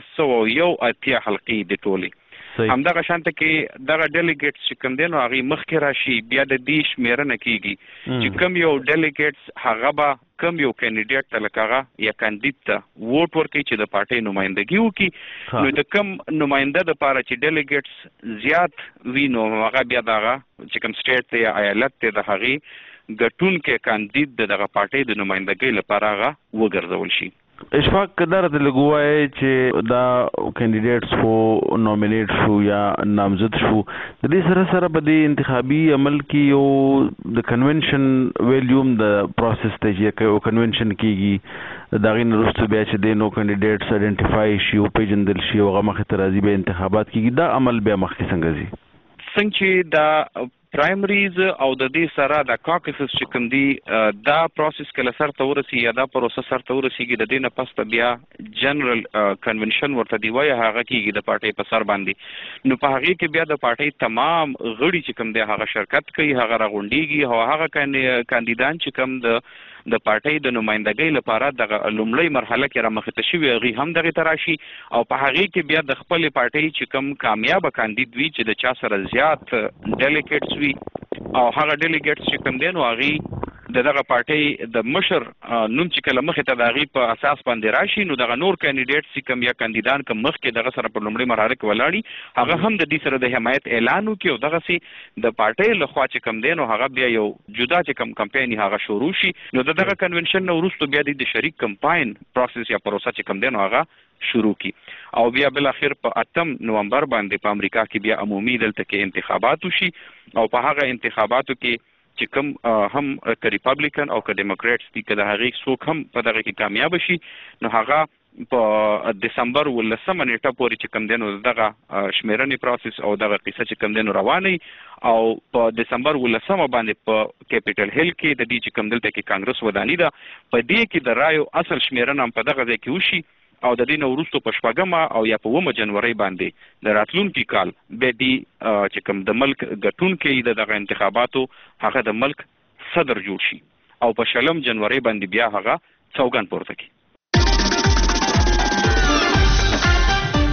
1401 حلقې دي ټولې. همدغه شانته کې دغه ډیلیګیټس چې کوم دی نو هغې مخکې راشي، بیا د دې شمېرنه کیږي چې کوم یو ډیلیګیټس هغه به کوم یو کینډیډیټ ته لکه هغه یا کاندید ته ووټ ورکوي چې د پارټۍ نمایندګي وکړي. نو د کوم نماینده دپاره چې ډیلیګیټس زیات وي نو هغه بیا دغه چې کوم سټیټ دی یا ایالت دی د هغې ګټونکی کاندید د دغه پارټۍ د نمایندګۍ لپاره هغه وګرځول شي. اشفاق کدار د لګوای چې دا کینډیډیټس خو نومینیټ شو یا نامزد شو، د دې سره په دې انتخابي عمل کې یو د کنونشن ویلیوم د پروسس ته چې کنونشن کیږي دا غین وروسته بیا چې د نو کینډیډیټس آئیډنټیفای شي او پیژندل شي او هغه مخې ته راځي به انتخابات کیږي. دا عمل بیا مخکې څنګه ځي؟ څنګه چې دا پرایمریز او د دې سره د کاکسس چې کوم دی دا پروسس کله سر ته ورسي یا دا پروسس سر ته ورسیږي، د دې نه پس ته بیا جنرال کنونشن ورته دی وایي هغه کیږي د پارټۍ په سر باندې. نو په هغې کې بیا د پارټۍ تمام غړي چې کوم دی هغه شرکت کوي، هغه راغونډېږي او هغه کاندیدان چې کوم د پارټۍ د نمایندګۍ لپاره دغه لومړۍ مرحله کې رامخې ته شوي هغې هم دغې ته راشي او په هغې کې بیا د خپلې پارټۍ چې کوم کامیابه کاندید وي چې د چا سره زیات ډیلیګیټس وي او هغه ډیلیګیټس چې کوم دی نو هغې دغه پارټۍ د مشر نوم چې کله مخې ته د هغې په اساس باندې راشي نو دغه نور کینډیډیټس چې کوم یا کاندیدان کوم مخکې دغه سره په لومړۍ مرحله کې ولاړي هغه هم د دې سره د حمایت اعلان وکړي او دغسې د پارټۍ لخوا چې کوم دی نو هغه بیا یو جدا چې کوم کمپاین هغه شروع شي. نو دغه کنونشن نه وروسته بیا د شریک کمپاین پروسس یا پروسه چې کوم دی نو هغه شروع کی او بیا بل اخر په 8 نومبر باندې په امریکا کې بیا عمومي دلته کې انتخابات وشي او په هغه انتخاباتو کې چې کوم هم ریپبلیکن او ډیموکراټس دي که د هغې څوک هم په دغه کې کامیاب شي نو هغه په دسمبر 18 نیټه پورې چې کوم دی نو دغه شمیرنې پروسس او دغه قصه چې کوم دی نو روانه او په دسمبر 18 باندې په کیپټل هیل کې د دې چې کوم دلته کې کانګرس وداني ده په دې کې د رایو اصل شمیرنه هم په دغه ځای کې وشي او د دې نه وروسته په 4 او یا په 9 جنوري باندې د راتلونکي کال به دې چې کوم د ملک ګټونکي دغه انتخاباتو هغه د ملک صدر جوړ شي او په 9 جنوري باندې بیا هغه سوګند پورته کړي.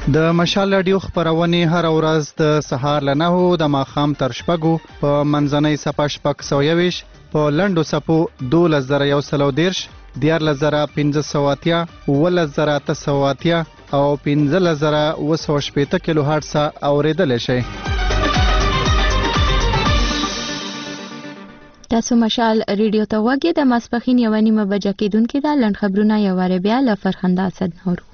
د مشال رادیو خبرونه هر ورځ د سهار له 9 د ماښام تر 6 په منځنۍ صفه 620 په لنډو صفو 2110 14580 11880 او 15980 کیلو هرتز اوریدل شي. تاسو مشال ریډیو ته وګورئ. د ماسپخین 1:30 بجې کېدونکې د لند خبرونه یو واره بیا له فرخنده اسد نورو.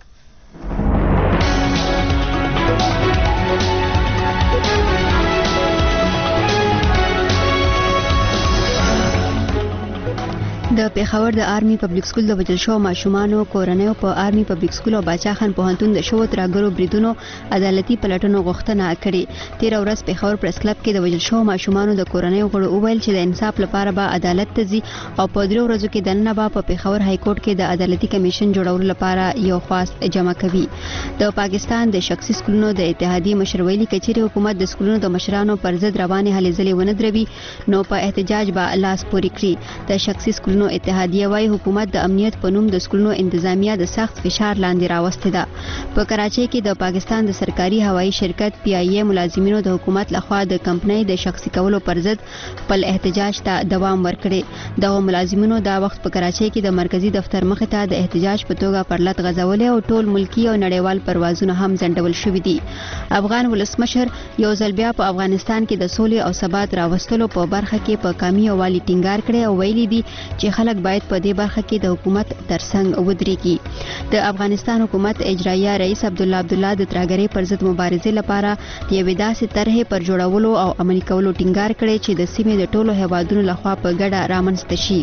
د پیښور د آرمي پبلک سکول د وجل شو ماشومانو کورنیو په آرمي پبلک سکول او باچا خان پوهنتون د شو ترګرو بریدونو عدالتي پلټنو غوښتنه کړې. 13 ورځ پیښور پریس کلب کې د وجل شو ماشومانو د کورنیو غړو وویل چې د انصاف لپاره به عدالت ته ځي او په 3 ورځو کې د نن په پیښور های کورټ کې د عدالتي کمیشن جوړولو لپاره یو خواست جمع کوي. د پاکستان د شخصي سکولونو د اتحادیې مشر ویلي کچېرې حکومت د سکولونو د مشرانو پر ضد روانې هلې ځلې ونه دروي نو په احتجاج به لاس پوري کړي. د شخصي سکولونو اتحادیه وايي حکومت د امنیت په نوم د سکولونو انتظامیه د سخت فشار لاندې راوستې ده. په کراچۍ کې د پاکستان د سرکاري هوایي شرکت PIA ملازمینو د حکومت لخوا د کمپنۍ د شخصي کولو پر ضد خپل احتجاج ته دوام ورکړي. دغه ملازمینو دا وخت په کراچۍ کې د مرکزی دفتر مخې ته د احتجاج په توګه پرلط غځولې او ټول ملکی او نړیوال پروازونه هم ځنډول شوي دي. افغان ولسمشر یو ځل بیا په افغانستان کې د سولې او ثبات راوستلو په برخه کې په کامي او والی ټینګار کړي او ویلي دي چې خلک باید په دې برخه کې د حکومت ترڅنګ ودرېږي. د افغانستان حکومت اجرایه رئیس عبدالله د ترهګرۍ پر ضد مبارزې لپاره یوې داسې طرحې پر جوړولو او عملي کولو ټینګار کړي چې د سیمې د ټولو هیوادونو لخوا په ګډه رامنځته شي.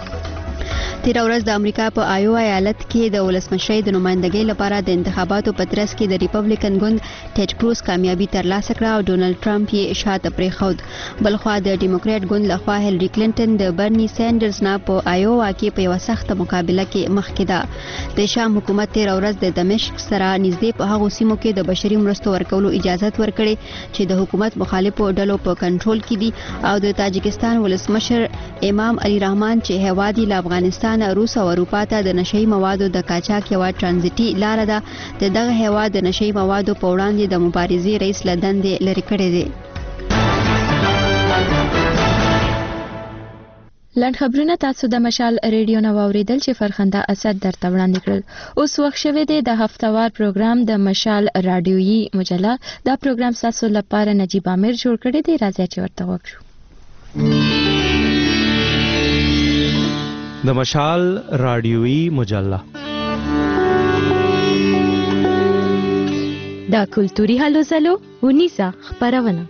13 ورځ د امریکا په آیو ایالت کې د ولسمشرۍ د نمائندګۍ لپاره د انتخاباتو په ترڅ کې د ریپبلیکن ګوند ټیډ کروز کامیابی ترلاسه کړه او ډونالد ټرمپ یې شاته پرېښود. بلخوا د ډیموکریټ ګوند لخوا هیلری کلینټن د برني سینډرز نه په آیووا کې په یو سخت مقابله کې مخکې ده. د شام حکومت 13 ورځ د دمشق سره نږدې په هغو سیمو کې د بشري مرستو ورکولو اجازه ورکړي چې د حکومت مخالفو ډلو په کنټرول کې دي او د تاجکستان ولسمشر امام علي رحمان چې هیواد له افغانستان روس او اروپا ته د نشئی موادو د قاچاق یو ټرانزیټي لار ده. دغه هیواد د نشئی موادو په وړاندې د مبارزې رئیس لدندې لري کړی دی. لند خبرونه تاسو د مشال ریډیو نو اوریدل چې فرخنده اسد درته وړاندې کړل. اوس وخت شوه دی د هفتوار پروګرام د مشال رادیویي مجله. دا پروګرام تاسو لپاره نجیب عامر جوړ کړی دی. راځي چې ورته وګورو. د مشال رادیویي مجله دا کلتوري هلو ځلو ونیسه خبرونه.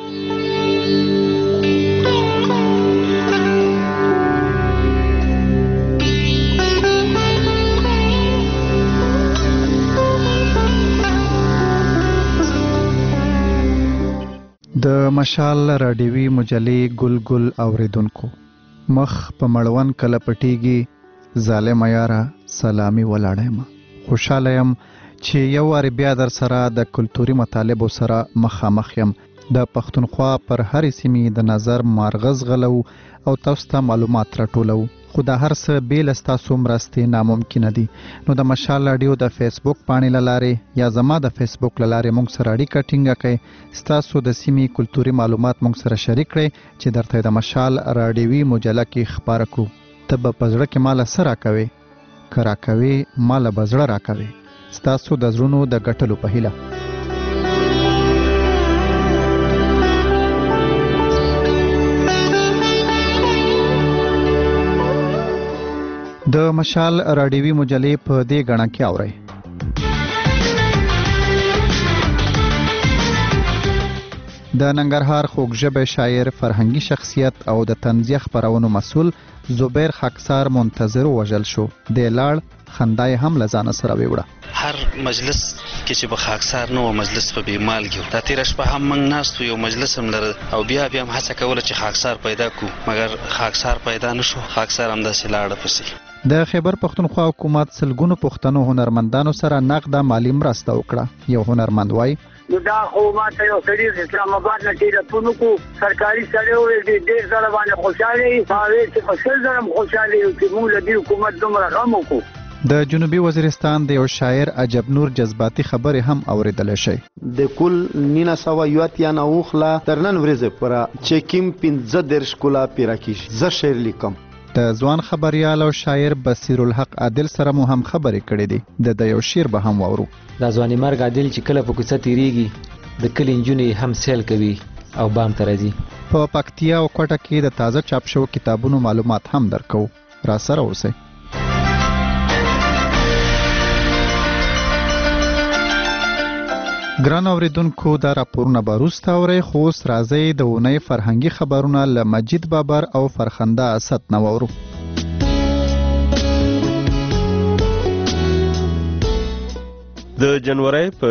د مشال رادیویي مجلې ګل اوریدونکو مخ په مړون کله پټیږي ظالم یاره سلامي ولاړم. خوشاله يم چې یو وار بیا در سره د کلتوري مطالبو سره مخامخ یم. د پښتونخوا پر هر سیمې د نظر مارغز غلو او تاسو ته معلومات راټولو. خو دا هر څه بیل ستاسو مرستې ناممکن دي. نو د مشال رادیو د فیسبوک پاڼې لاره یا زما د فیسبوک لاره مونږ سره اړیکه ټینګه کړئ. ستاسو د سیمې کلتوري معلومات مونږ سره شریک کړئ چې درته د مشال رادیویي مجله کې خبره کو. ته به پزړه کې مال سره کوي کرا کوي مال بزړه را کوي. ستاسو د زړونو د ګټلو په هیله. د مشال رادیویي مجلې په دې غاڼه کې اورئ. د ننګرهار خوږژبه شاعر فرهنګي شخصیت او د طنزیه خبرونو مسؤل زبیر خاکسار منتظر وژل شو. د لاړ خندای هم لزانه سره ویوړه. هر مجلس کې چې په خاکسار نو مجلس په بیمالګي دا تیر شپه هم موږ ناستو یو مجلس هم لرل او بیا هم هڅه کوله چې خاکسار پیدا کو مګر خاکسار پیدا نشو. خاکسار هم داسې لاړه پسې. د خیبر پښتونخوا حکومت سلګونو پښتنو هنرمندانو سره نقده مالی مرسته وکړه. یو هنرمند وای دا خو ماته یو سړي اسلام آباد نه ټیلیفون کو سرکاري سره وې ډېر ځله باندې خوشاله یې چې په څل ځله خوشاله یو چې موږ د حکومت دومره غم وکړو. د جنوبي وزیرستان د یو شاعر عجب نور جذباتي خبرې هم اوریدل شي. د کل 1900 اوخلا تر نن ورځې پورې چې کیم 15 کولا پیراکیش ز شعر لیکم. د ځوان خبريال او شاعر بصیر الحق عادل سره مو هم خبرې کړې دي. د یو شعر به هم وورو. دا ځواني مرګ عادل چې کله په کوڅه تیریږي د کلي نجونې هم سیل کوي او بام ته راځي. په پکتیا او کوټه کې د تازه چاپ شوو کتابونو معلومات هم درکو. را سره اوسئ. ګران اوریدونکو دا راپورونه به وروسته اورئ، خو اوس راځئ د اونۍ فرهنګي خبرونه له مجید بابر او فرخنده اسد نه واورو. د جنوري په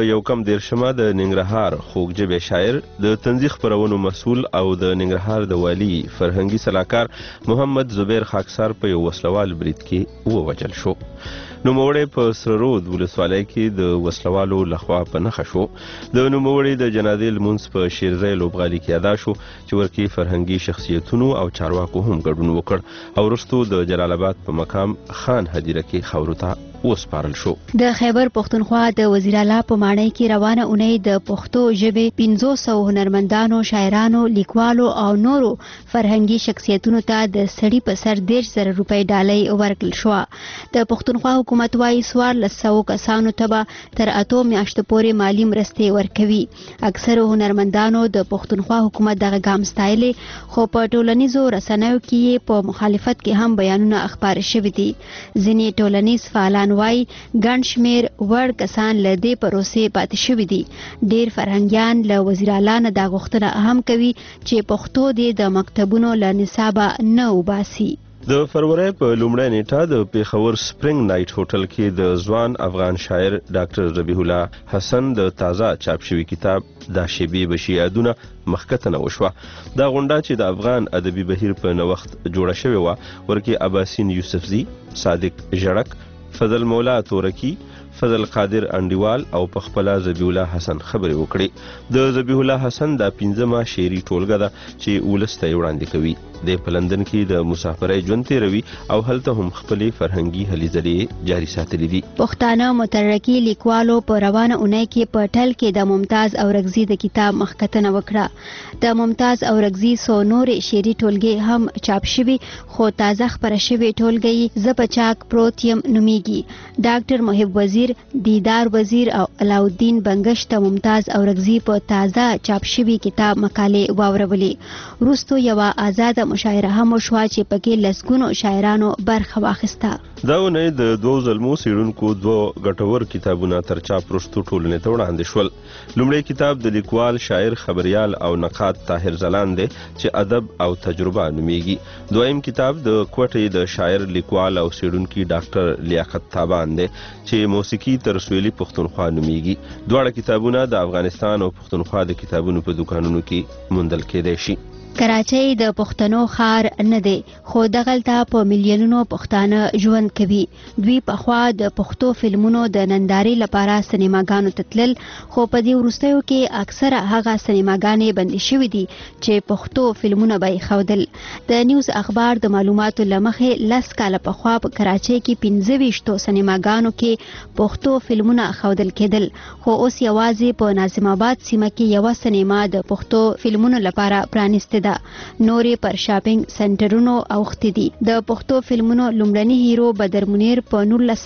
1 د ننګرهار خوږجبه شاعر د تنزیه خبرونو مسؤل او د ننګرهار د والی فرهنګي صلاحکار محمد زبیر خاکسار په یو وسلوال برید کې ووجل شو. نوموړی په سررود ولسوالۍ کې د وسلوالو لخوا په نښه شو. د نوموړي د جنازې لمونځ په شیرزی لوبغالي کې ادا شو چې ورکې فرهنګي شخصیتونو او چارواکو هم ګډون وکړ او وروستو د جلال آباد په مقام خان هدیره کې خاورو ته وسپارل شو. د خیبر پښتونخوا د وزیر اعلی په ماڼۍ کې روانه اونۍ د پښتو ژبې 500 هنرمندانو، شاعرانو، لیکوالو او نورو فرهنګي شخصیتونو ته د سړي په سر 10,000 روپۍ ډالۍ ورکړل شو. د پښتونخوا حکومت وايي 1400 کسانو ته تر 8 میاشتو پورې مالی مرستې ورکوي. اکثره هنرمندانو د پښتونخوا حکومت دغه ګام ستایلې، خو په ټولنیزو رسنیو کې په مخالفت کې هم بیانونه خپاره شوي دي. ځینې ټولنیز فعالان وای ګڼ شمیر وړ کسان له دې پروسې پاتې شوي دي. ډیر فرهنګیان له وزیر اعلی نه دا غوښتنه هم کوي چې پښتو دې د مکتبونو له نصابه نه وباسي. د فروری په لومړۍ نیټه د پیښور سپرینګ نایټ هوټل کې د ځوان افغان شاعر ډاکټر ربیح الله حسن د تازه چاپ شوي کتاب دا شیبې بشي یادونه مخکتنه وشوه. دا غونډه چې د افغان ادبي بهیر په نوښت جوړه شوې وه، ورکې عباسین یوسفزي، صادق ژړک، فضل مولا تورکی، فضل قادر انډیوال او په خپله ذبیح الله حسن خبرې وکړې. د ذبیح الله حسن دا 5مه شعري ټولګه ده چې ولس ته یې وړاندې کوي. د په لندن کې د مسافرۍ ژوند تیروي او هلته هم خپلې فرهنګي هلې ځلې جاري ساتلې دي. پښتانه مترقي لیکوالو په روانه اونۍ کې په ټل کې د ممتاز اورکزي د کتاب مخکتنه وکړه. د ممتاز اورکزي څو نورې شعري ټولګې هم چاپ شوي، خو تازه خپره شوې ټولګې زه په چاک پروت یم نومیږي. ډاکټر محب وزیر، دیدار وزیر او علاؤالدین بنگش ته ممتاز اورکزي په تازه چاپ شوي کتاب مقالې واورولې. وروستو یوه آزاده مشاعره هم وشوه چې پکې لسګونو شاعرانو برخه واخیسته. دا اونۍ د 2 زلمو څېړونکو 2 ګټور کتابونه تر چاپ وروستو ټولنې ته وړاندې شول. لومړی کتاب د لیکوال، شاعر، خبریال او نقاد طاهر ځلاند دی چې ادب او تجربه نومیږي. دویم کتاب د کوټې د شاعر، لیکوال او څېړونکي ډاکټر لیاقت تابان دی چې موسیقي تر سویلي پښتونخوا نومیږي. دواړه کتابونه د افغانستان او پښتونخوا د کتابونو په دکانونو کې موندل کېدای شي. کراچۍ د پښتنو ښار نه دی، خو دغلته په میلیونونو پښتانه ژوند کوي. دوی پخوا د پښتو فلمونو د نندارې لپاره سینماګانو ته تلل، خو په دې وروستیو کې اکثره هغه سینماګانې بندې شوي دي چې پښتو فلمونه به یې ښودل. د نیوز اخبار د معلوماتو له مخې 10 کاله پخوا په کراچۍ کې 25 سینماګانو کې پښتو فلمونه ښودل کېدل، خو اوس یوازې په ناظم آباد سیمه کې یوه سینما د پښتو فلمونو لپاره پرانیستې ده. نورې پر شاپینګ سنټرونو اوښتې دي. د پښتو فلمونو لومړني هیرو بدر منیر په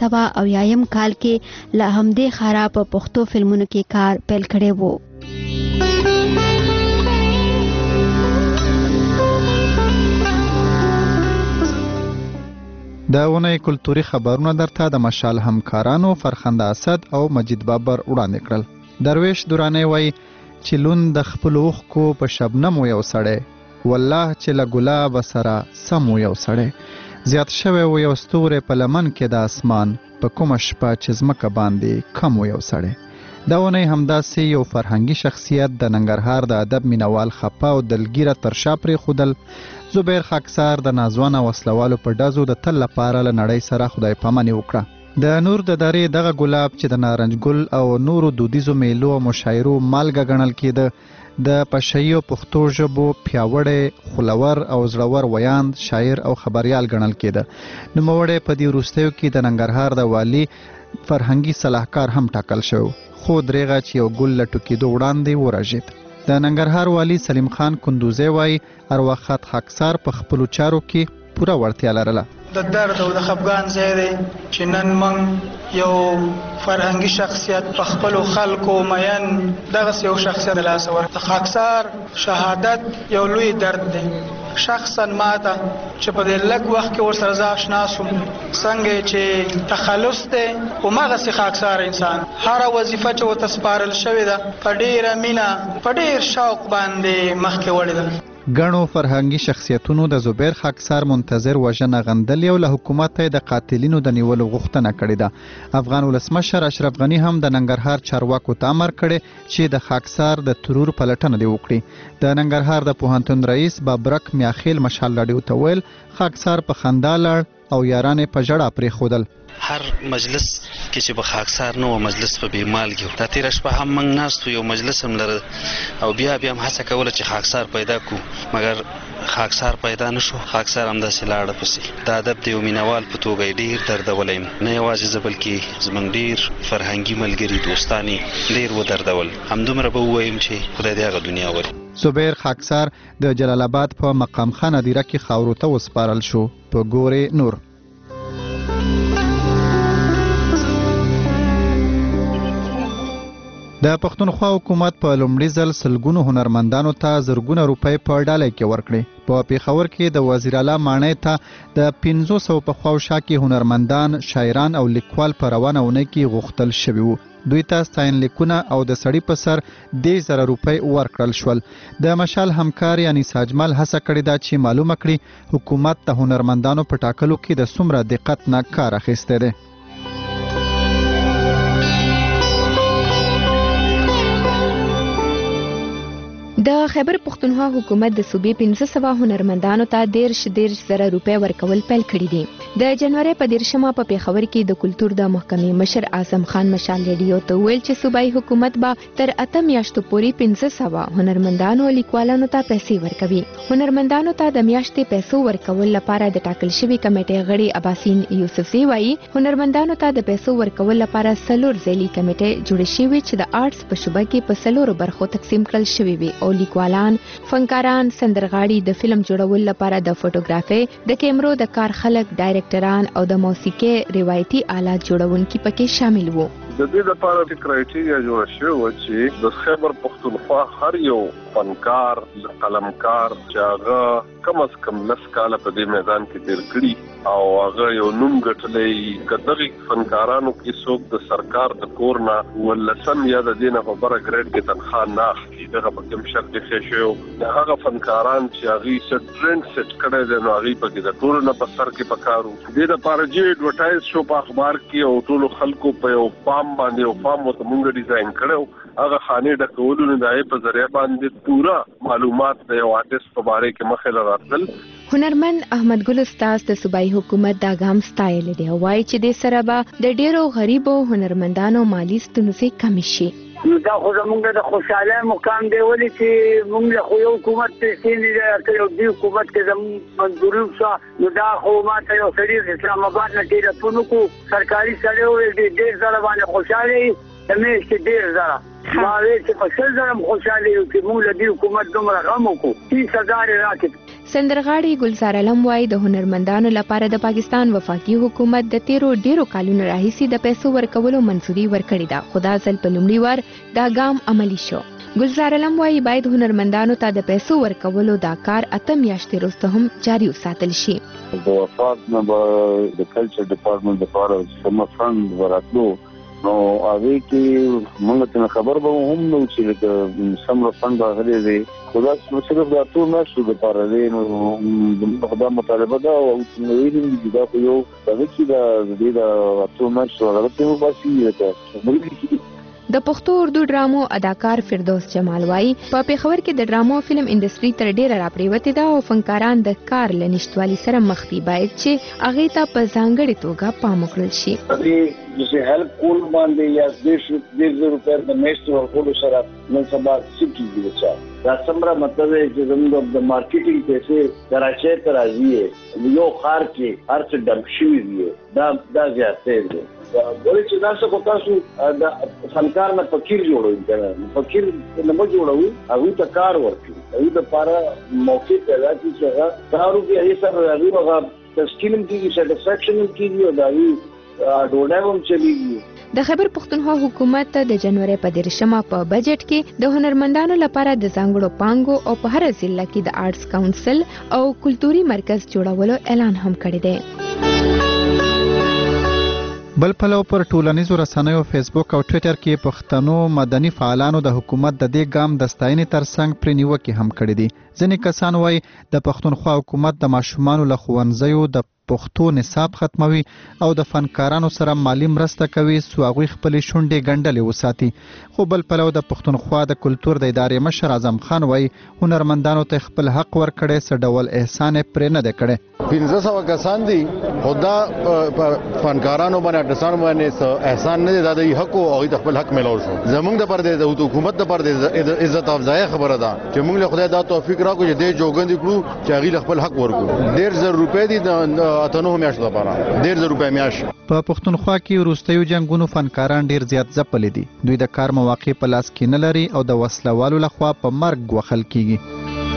1980 کال کې له همدې ښاره په پښتو فلمونو کې کار پیل کړی و. دا اونۍ کلتوري خبرونه درته د مشال همکارانو فرخنده اسد او مجید بابر وړاندې کړل. درویش دورانی وایي چې لون د خپلو اوښکو په شبنم یو سړی، والله چې له ګلاب سره سم یو سړی، زیات شوی و یو ستوری په لمن کې د اسمان، په کومه شپه چې ځمکه باندې کم یو سړی. دا اونۍ همداسې یو فرهنګي شخصیت د ننګرهار د ادب مینوال خپه او دلګیره تر شا پرېښودل. زبیر خاکسار د نازوانه وسلوالو په ډزو د تل لپاره له نړۍ سره خدای پاماني وکړه. د نور د دارې دغه ګلاب چې د نارنج ګل او نورو دودیزو میلو او مشاعرو مالګه ګڼل کېده د پشهیي او پښتو ژبو پیاوړی خولور او زړور ویاند شاعر او خبریال ګڼل کېده. نوموړی په دې وروستیو کې د ننګرهار د والي فرهنګي صلاحکار هم ټاکل شو، خو درېغه چې یو ګل له ټوکېدو وړاندې ورژېد. د ننګرهار والي سلیم خان کندوزی وایي ارواښاد خاکسار په خپلو چارو کې پوره وړتیا لرله. د درد او د خفګان ځای دی چې نن موږ یو فرهنګي شخصیت په خپلو خلکو مین دغسې یو شخصیت لاسه ورکړ. د خاکسار شهادت یو لوی درد دی. شخصا ماته چې په دې لږ وخت کې ورسره زه اشنا شوم څنګه چې تخلص دی هماغسې خاکسار انسان هره وظیفه چې ورته سپارل شوې ده په ډېره مینه په ډېر شوق باندې مخکې وړې ده. ګڼو فرهنګي شخصیتونو د زبیر خاکسار منتظر وژنه غندلې او له حکومت د قاتلینو د نیولو غوښتنه کړې ده. افغان ولسمشر اشرف غني هم د ننګرهار چارواکو ته امر کړی چې د خاکسار د ترور پلټنه دې وکړي. د ننګرهار د پوهنتون رئیس بابرک میاخیل مشال راډیو ته ویل خاکسار په خندا لاړ او یارانې په ژړا پرېښودل. هر مجلس کې چې به خاکسار نه و مجلس په بیمالګي دا تېره شپه هم موږ ناست یو مجلس هم لرل او بیا هم هڅه کوله چې خاکسار پیدا کړو مګر خاکسار پیدا نه شو. خاکسار همداسې لاړه پسې. د ادب د یو مینوال په توګه یې ډېر دردولی یم، نه یوازې زه بلکې زموږ ډېر فرهنګي ملګري دوستان یې ډېر ودردول. همدومره به ووایم چې خدای دې هغه دنیا وري. زبیر خاکسار د جلال آباد په مقام خان ادیره کې خاورو ته وسپارل شو. په ګورې نور د پښتونخوا حکومت په لومړي ځل سلګونو هنرمندانو ته زرګونه روپۍ په ډالۍ کې ورکړې. په پیښور کې د وزیر اعلی ماڼۍ ته د 500 په خواوشا کې هنرمندان، شاعران او لیکوال په روانه اونۍ کې غوښتل شوي وو. دوی ته ستاینلیکونه او د سړي په سر 10,000 روپۍ ورکړل شول. د مشال همکار یعنی ساجمل هڅه کړې ده چې معلومه کړي حکومت د هنرمندانو په ټاکلو کې د څومره دقت نه کار اخیستی دی. د خیبر پښتونخوا حکومت د صوبې 1500 هنرمندانو ته 13,000 روپۍ ورکول پیل کړي دي. د جنوري په 13مه په پیښور کې د کلتور د محکمې مشر اعظم خان مشال ریډیو ته ویل چې صوبایي حکومت به تر 8 میاشتو پورې 1500 هنرمندانو او لیکوالانو ته پیسې ورکوي. هنرمندانو ته د میاشتې پیسو ورکول لپاره د ټاکل شوي کمیټې غړي اباسین یوسفزي وایي هنرمندانو ته د پیسو ورکول لپاره 4 ځلي کمیټې جوړې شوې چې د آرټس په شعبه کې په 4 برخو تقسیم کړل شوي وي او لیکوالان، فنکاران، سندرغاړي، د فلم جوړول لپاره د فوټوګرافي، د کیمرو د کار خلک، ډایرکټران او د موسیقي روایتي آلات جوړونکي پکې شامل وو. د دې لپاره د کرایټیریا جوړ شوی چې د خیبر پښتونخوا هر یو فنکار، قلمکار چې هغه کم از کم 10 کاله په دې میدان کې تیر کړي او هغه یو نوم ګټلی کدغه فنکارانو کې څوک د سرکار د کور نه ولسم یا د دینه په بره ګریډ کې تنخواه نه اخلي. دغه په کوم شرط کې شوی د هغه فنکاران چې هغه سټ ټرند سټ کړی دی نو هغه په کې د ټول نه په سر کې پکارو. دې لپاره چې ایډورټایز شو په اخبار کې او ټول خلکو په یو فارم باندې او فارم ته مونږ ډیزاین کړو. هغه خانه ډکولو نه دای په ذریعہ باندې پورا معلومات د یو آرټیست په باره کې مخه لراتل. هنرمند احمد ګل استاد د صوبایي حکومت دا ګام ستایل دی او وايي چې د سره به د ډیرو غریبو هنرمندانو مالی ستونزې کم شي. دا خو زمونږ د خوشاله مقام دی ولې چې مونږ له یو حکومت پیسې نه لري او د حکومت کې زموږ منظوري وشو نو دا خو ماته یو سړي اسلام آباد نه ټیلیفون کو سرکاري سړی وې د ډېر زره باندې خوشاله دمه چې ډېر زره ما وې چې په څل زره خوشاله یو چې مونږ له حکومت دومره غم وکړو 30,000 راکړي. سندرغاړي ګلزار علم وايي د هنرمندانو لپاره د پاکستان وفاقي حکومت د ډیرو کالونو راهیسې د پیسو ورکولو منځوري ورکړې ده خو دا ځل په لومړي وار دا ګام عملي شو. ګلزار علم وايي باید هنرمندانو ته د پیسو ورکولو دا کار 8 میاشتې وروسته هم جاري وساتل شي. د وفاق نه د کلچر ډپارټمنټ لپاره سم فند وراتلو نو هغه کې موږ ته خبر به هم نو چې د سم فند راغلي دی خدا صرف د ټول نشو د لپاره دی نو د خدای مطالبه دا او ویلم دي دا یو د چې د ټول نشو راغلي په باسي ده د پښتو اردو ډرامو اداکار فردوس جمال وایي په پیښور کې د ډرامو فلم انډستری تر ډیره راپریوتې ده او فنکاران د کار له نشټوالي سره مخ دي، باید چې هغې ته په ځانګړې توګه پام وکړل شي. جسے ہیلپ کول باندې یا 150 روپے د میسټ ورکولو سره نن سبا سکی بچا دا سمرا مطلب ہے چې زموږ د مارکیټینګ پیسې کراچۍ ته راځي یو خار کې هر څه ډمپ شوی دی دا زیاته دی ولې چې دا څه کو تاسو د فنکار نه فقیر جوړوي کنه فقیر نه مو جوړوي هغه ته کار ورکړي هغه د پاره موقع پیدا کیږي چې هغه کارو کې هغه سره راځي هغه تسکینم کیږي سټیسفیکشن کیږي او دا ډوډۍ هم چلیږي. د خیبر پښتونخوا حکومت د جنوري په 13مه په بجټ کې د هنرمندانو لپاره د ځانګړو پانګو او په هر ضلع کې د آرټس کونسل او کلتوري مرکز جوړولو اعلان هم کړی دی. بل پلو پر ټولنیزو رسنیو فیسبوک او ټوئیټر کې پښتنو مدني فعالانو د حکومت د دې ګام د ستاینې ترڅنګ پرې نیوکې هم کړې دي. ځینې کسان وایي د پښتونخوا حکومت د ماشومانو له ښوونځیو د پښتو نصاب ختموي او د فنکارانو سره مالی مرسته کوي څو هغوی خپلې شونډې ګنډلې وساتي. خو بل پلو د پښتونخوا د کلتور د ادارې مشر اعظم خان وایي هنرمندانو ته خپل حق ورکړی، څه ډول احسان یې پرې نه دی کړی. 1500 کسان دي خو دا فنکارانو باندې ارټسانو باندې احسان نه دی، دا د حق او د خپل حق ملو شو. زمونږ د پردې د حکومت د پردې عزت افزای خبره ده چې موږ له خدای دا توفیق راکړو چې دې جوګند کړو چې هغه خپل حق ورکړو. 1.5 روپے دي اتنو میاشت لپاره 1.5 روپے میاشت. په پښتونخوا کې وروستیو جنگونو فنکاران ډیر زیات ځپلي دي. دوی د کار مواقع په لاس کې نه لري او د وسلوالو لخوا په مرګ وخل کیږي.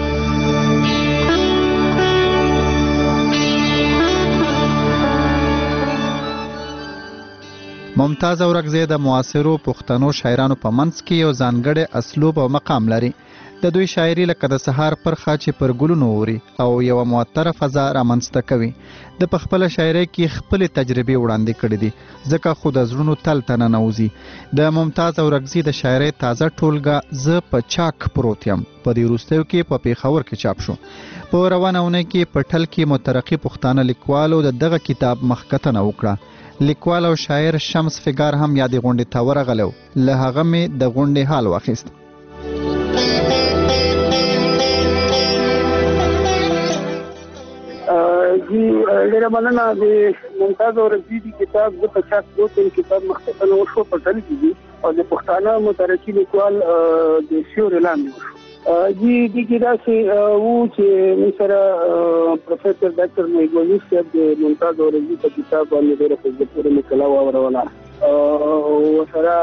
ممتاز اورکزی د معاصرو پښتنو شاعرانو په منځ کې یو ځانګړی اسلوب او مقام لري. د دوی شاعري لکه د سهار پرخه چې پر ګلونو اوري او یو معطره فضا رامنځته کوي. د پخپله شاعرۍ کې خپلې تجربې وړاندې کړې دي، ځکه خو د زړونو تل ته ننوځي. د ممتاز اورکزي د شاعرۍ تازه ټولګه زه په چاک پروت یم په دې وروستیو کې په پیښور کې چاپ شو. په روانه اونۍ کې په ټل کې مترقي پښتانه لیکوالو د دغه کتاب مخکتنه وکړه. لیکوال او شاعر شمس فګار هم یادې غونډې ته ورغلی، له هغه مې د غونډې حال واخیست. جی ډیره مننه. د ممتاز اورکزي د کتاب د 50 بوتل کتاب مختصر وشو په ټل کې او د پښتانه مترقي لیکوال د شعر اعلان وشو. جی د کتاب چې وو چې مثلا پروفیسور ډاکټر میګوزي صاحب د ممتاز اورکزي په کتاب باندې ډیره په پوره مکلا ورولا او سره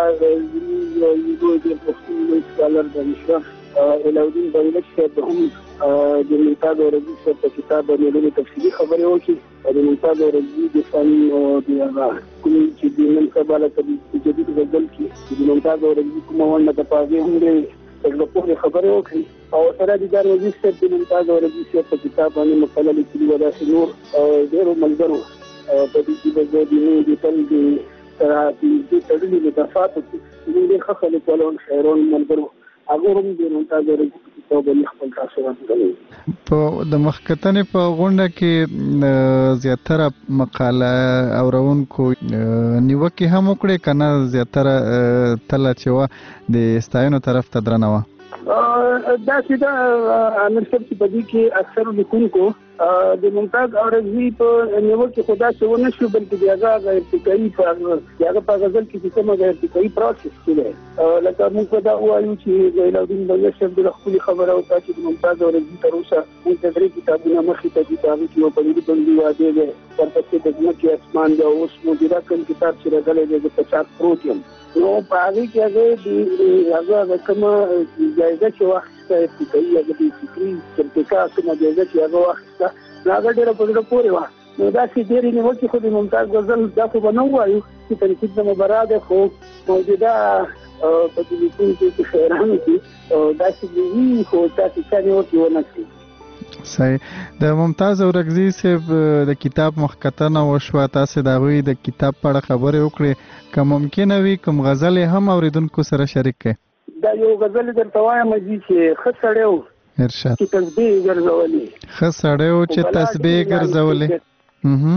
یو د پښتون سکالر د نشه علاودین بنگلش صاحب هم د ممتاز اورکزي صاحب په کتاب باندې تفصیلي خبرې وکړي. د ممتاز اورکزي د فن او د کوم چې د نن سبا له جدید غزل کې د ممتاز اورکزي کومه ونه د پاغي هم د خپل خبرې وکړي او سره د دار وزیر صاحب د ممتاز اورکزي صاحب په کتاب باندې مقاله لیکلې و دا نور ډېر ملګرو په دې کې د تل د سره د تړلې متفاوت د خپل کولون شاعرون ملګرو هغه هم د ممتاز اورکزي په باندې خپل تاثیرات کوي. په د مخکتنې په غونډه کې زیاتره مقاله اورونکو نیوکې هم وکړې کنه زیاتره تل چې و د ستاینو طرف ته درنه و. دا چې دا امیر صاحب چې په دې کې اکثر لیکونکو د ممتاز اورکزي په نیوکې خدا څه ونه شو بلکې د هغه ارتقایي په غزل کې کومه د ارتقایي پروسس کې لکه موږ دا وایو چې علاودین بنگلش صاحب د خپل خبره او چې د ممتاز اورکزي تر اوسه موږ د درې کتابونو مخې ته کتابي کې په دې باندې واده ده ورپسې د ځمکې اسمان دا اوس موجوده کوم کتاب چې راغلی دی د 50 پروت یم نو په هغه کې هغه کومه جایزه چې واخیسته ارتقایي هغه د فکري ارتقا کومه جایزه چې هغه واخیسته هغه ډېره په زړه پورې وه. نو داسې ډېرې نیوکې خو د ممتاز غزل داسې به نه ووایو چې تنقید نه مبرا ده خو موجوده په دې لیکونکو کې شاعرانو کې داسې وي خو داسې چا نیوکې ونه کړي. صحیح. د ممتاز اورکزي صاحب د کتاب مخکتنه وشوه، تاسو د هغوی د کتاب په اړه خبرې وکړې، که ممکنه وي کوم غزل هم اوریدونکو سره شریک کړئ. دا یو غزل درته وایم چې ښه سړی و ارشاد چې تسبیح ګرځولې ښه سړی و چې تسبیح ګرځولې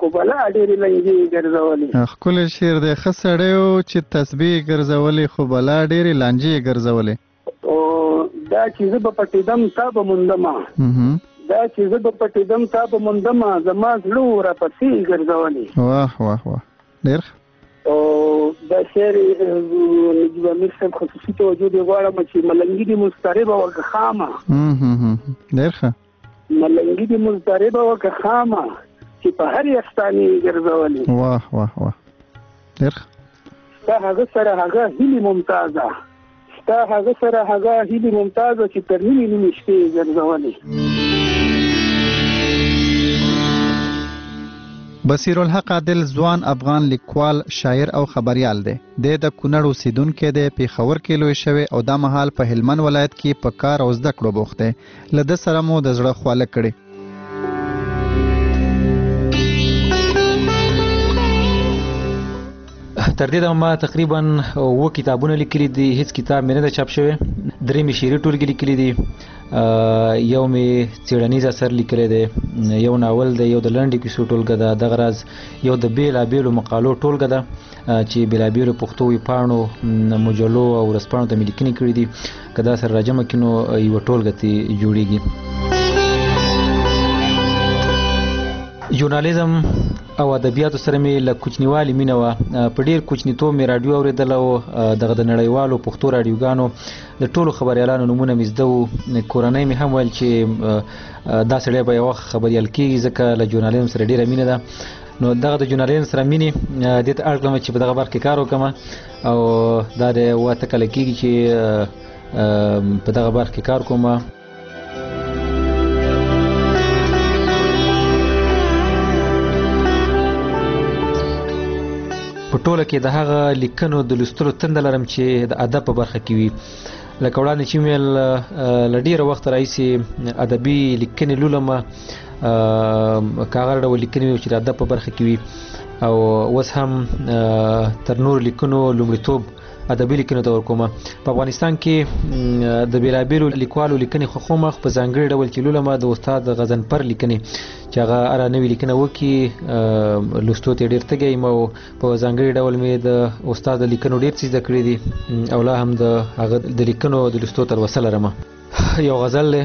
خو بلا ډېرې لنګې ګرځولې. ښکلی شعر دی. ښه سړی و چې تسبیح ګرځولې خو بلا ډېرې لانجې ګرځولې. او دا چې زه به پټېدم تا به موندمه، دا چې زه به پټېدم تا به موندمه، زما زړه و راپسې ګرځولې. واه واه واه ډېر ښه. او دا شعر نجیب امیر صاحب خصوصي توجه دې غواړم چې ملنګي دې مضطربه وکه خامه. ډېر ښه. ملنګي دې مضطربه وکه خامه چې په هر یستانې ګرځولې. واه واه واه ډېر ښه. ستا هغه سره هغه هیلې ممتازه، ستا هغه سره هغه هیلې ممتازه چې تر نیمې نیمې شپې ګرځولې. بصیر الحق عادل ځوان افغان لیکوال، شاعر او خبریال دی. د کونړ اوسیدونکی دی. پېښور کې لوی شوی او دا مهال په هلمند ولایت کې په کار او زده کړو بوخت دی. له ده سره مو د زړه خواله کړې. تر دې دمه ما تقریبا 7 کتابونه لیکلي دي. هیڅ کتاب مې نه دی چاپ شوی. 3 مې شعري ټولګې لیکلي دي، یو مې څېړنیز اثر لیکلی دی، یو ناول دی، یو د لنډې کیسو ټولګه ده، دغه راز یو د بېلابېلو مقالو ټولګه ده چې بېلابېلو پښتو ویبپاڼو، مجلو او ورځپاڼو ته مې لیکنې کړي دي. که دا سره راجمع کړي نو یوه ټولګه ترې جوړېږي. ژورنالیزم او ادبیاتو سره مې له کوچنیوالي مینه وه. په ډېر کوچنیتوب مې راډیو اورېدله او دغه د نړیوالو پښتو راډیوګانو د ټولو خبریالانو نومونه مې زده وو. کورنۍ مې هم ویل چې دا سړی به یو وخت خبریال کېږي، ځکه له ژورنالیزم سره ډېره مینه ده. نو دغه د ژورنالیزم سره مینې دې ته اړ کړم چې په دغه برخه کې کار وکړم، او دا د 8 کاله کېږي چې په دغه برخه کې کار کوم. په ټوله کې د هغه لیکنو د لوستلو تنده لرم چې د ادب په برخه کې وي. لکه وړاندې چې ویل له ډېره وخته راهیسې ادبي لیکنې لولم، که هغه ډول لیکنې وي چې د ادب په برخه کې وي، او اوس هم تر نورو لیکنو لومړیتوب ادبي لیکنو ته ورکوم. په افغانستان کې د بېلابېلو لیکوالو لیکنې خوښوم، خو په ځانګړي ډول چې لولم د استاد غضنفر لیکنې چې هغه هره نوې لیکنه وکړي لوستو ته ډېر تږی یم، او په ځانګړي ډول مې د استاد د لیکنو ډېر څه زده کړي دي، او لا هم د هغه د لیکنو د لوستو تلوسه لرم. یو غزل دی: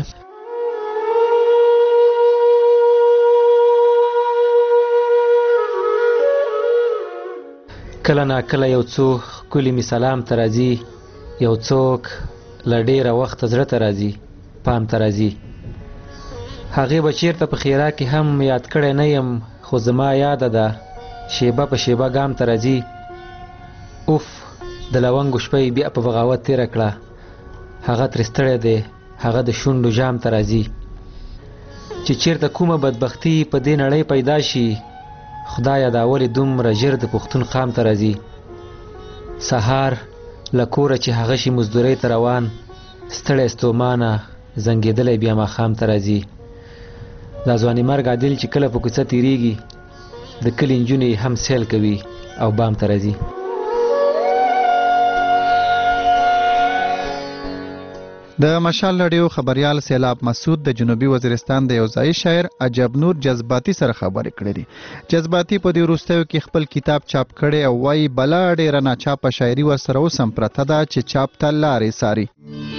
کله ناکله یو څو ښکلي مې سلام ته راځي، یو څوک له ډېره وخته زړه ته راځي، پام ته راځي. هغې به چېرته په خیرا کې هم یاد کړی نه یم، خو زما یاده ده شیبه په شیبه ګام ته راځي. اوف د لونګو شپه یې بیا په بغاوت تېره کړه، هغه ترې ستړی دی، هغه د شونډو جام ته راځي. چې چېرته کومه بدبختي په دې نړۍ پیدا شي، خدایه دا ولې دومره ژر د پښتون قام ته راځي. سهار له کوره چې هغه شي مزدورۍ ته روان، ستړی ستومانه زنګېدلی بیا ماښام ته راځي. دا ځواني مرګ عادل چې کله په کوڅه تېرېږي، د کلي نجونې هم سیل کوي او بام ته راځي. د مشال رادیو خبریال سیلاب مسعود د جنوبي وزیرستان د یو ځایي شاعر عجب نور جذباتي سره خبرې کړې دي. جذباتي په دې وروستیو کې خپل کتاب چاپ کړی او وایي بلا ډېره ناچاپه شاعري ورسره اوس هم پرته ده چې چاپ ته لارې څاري.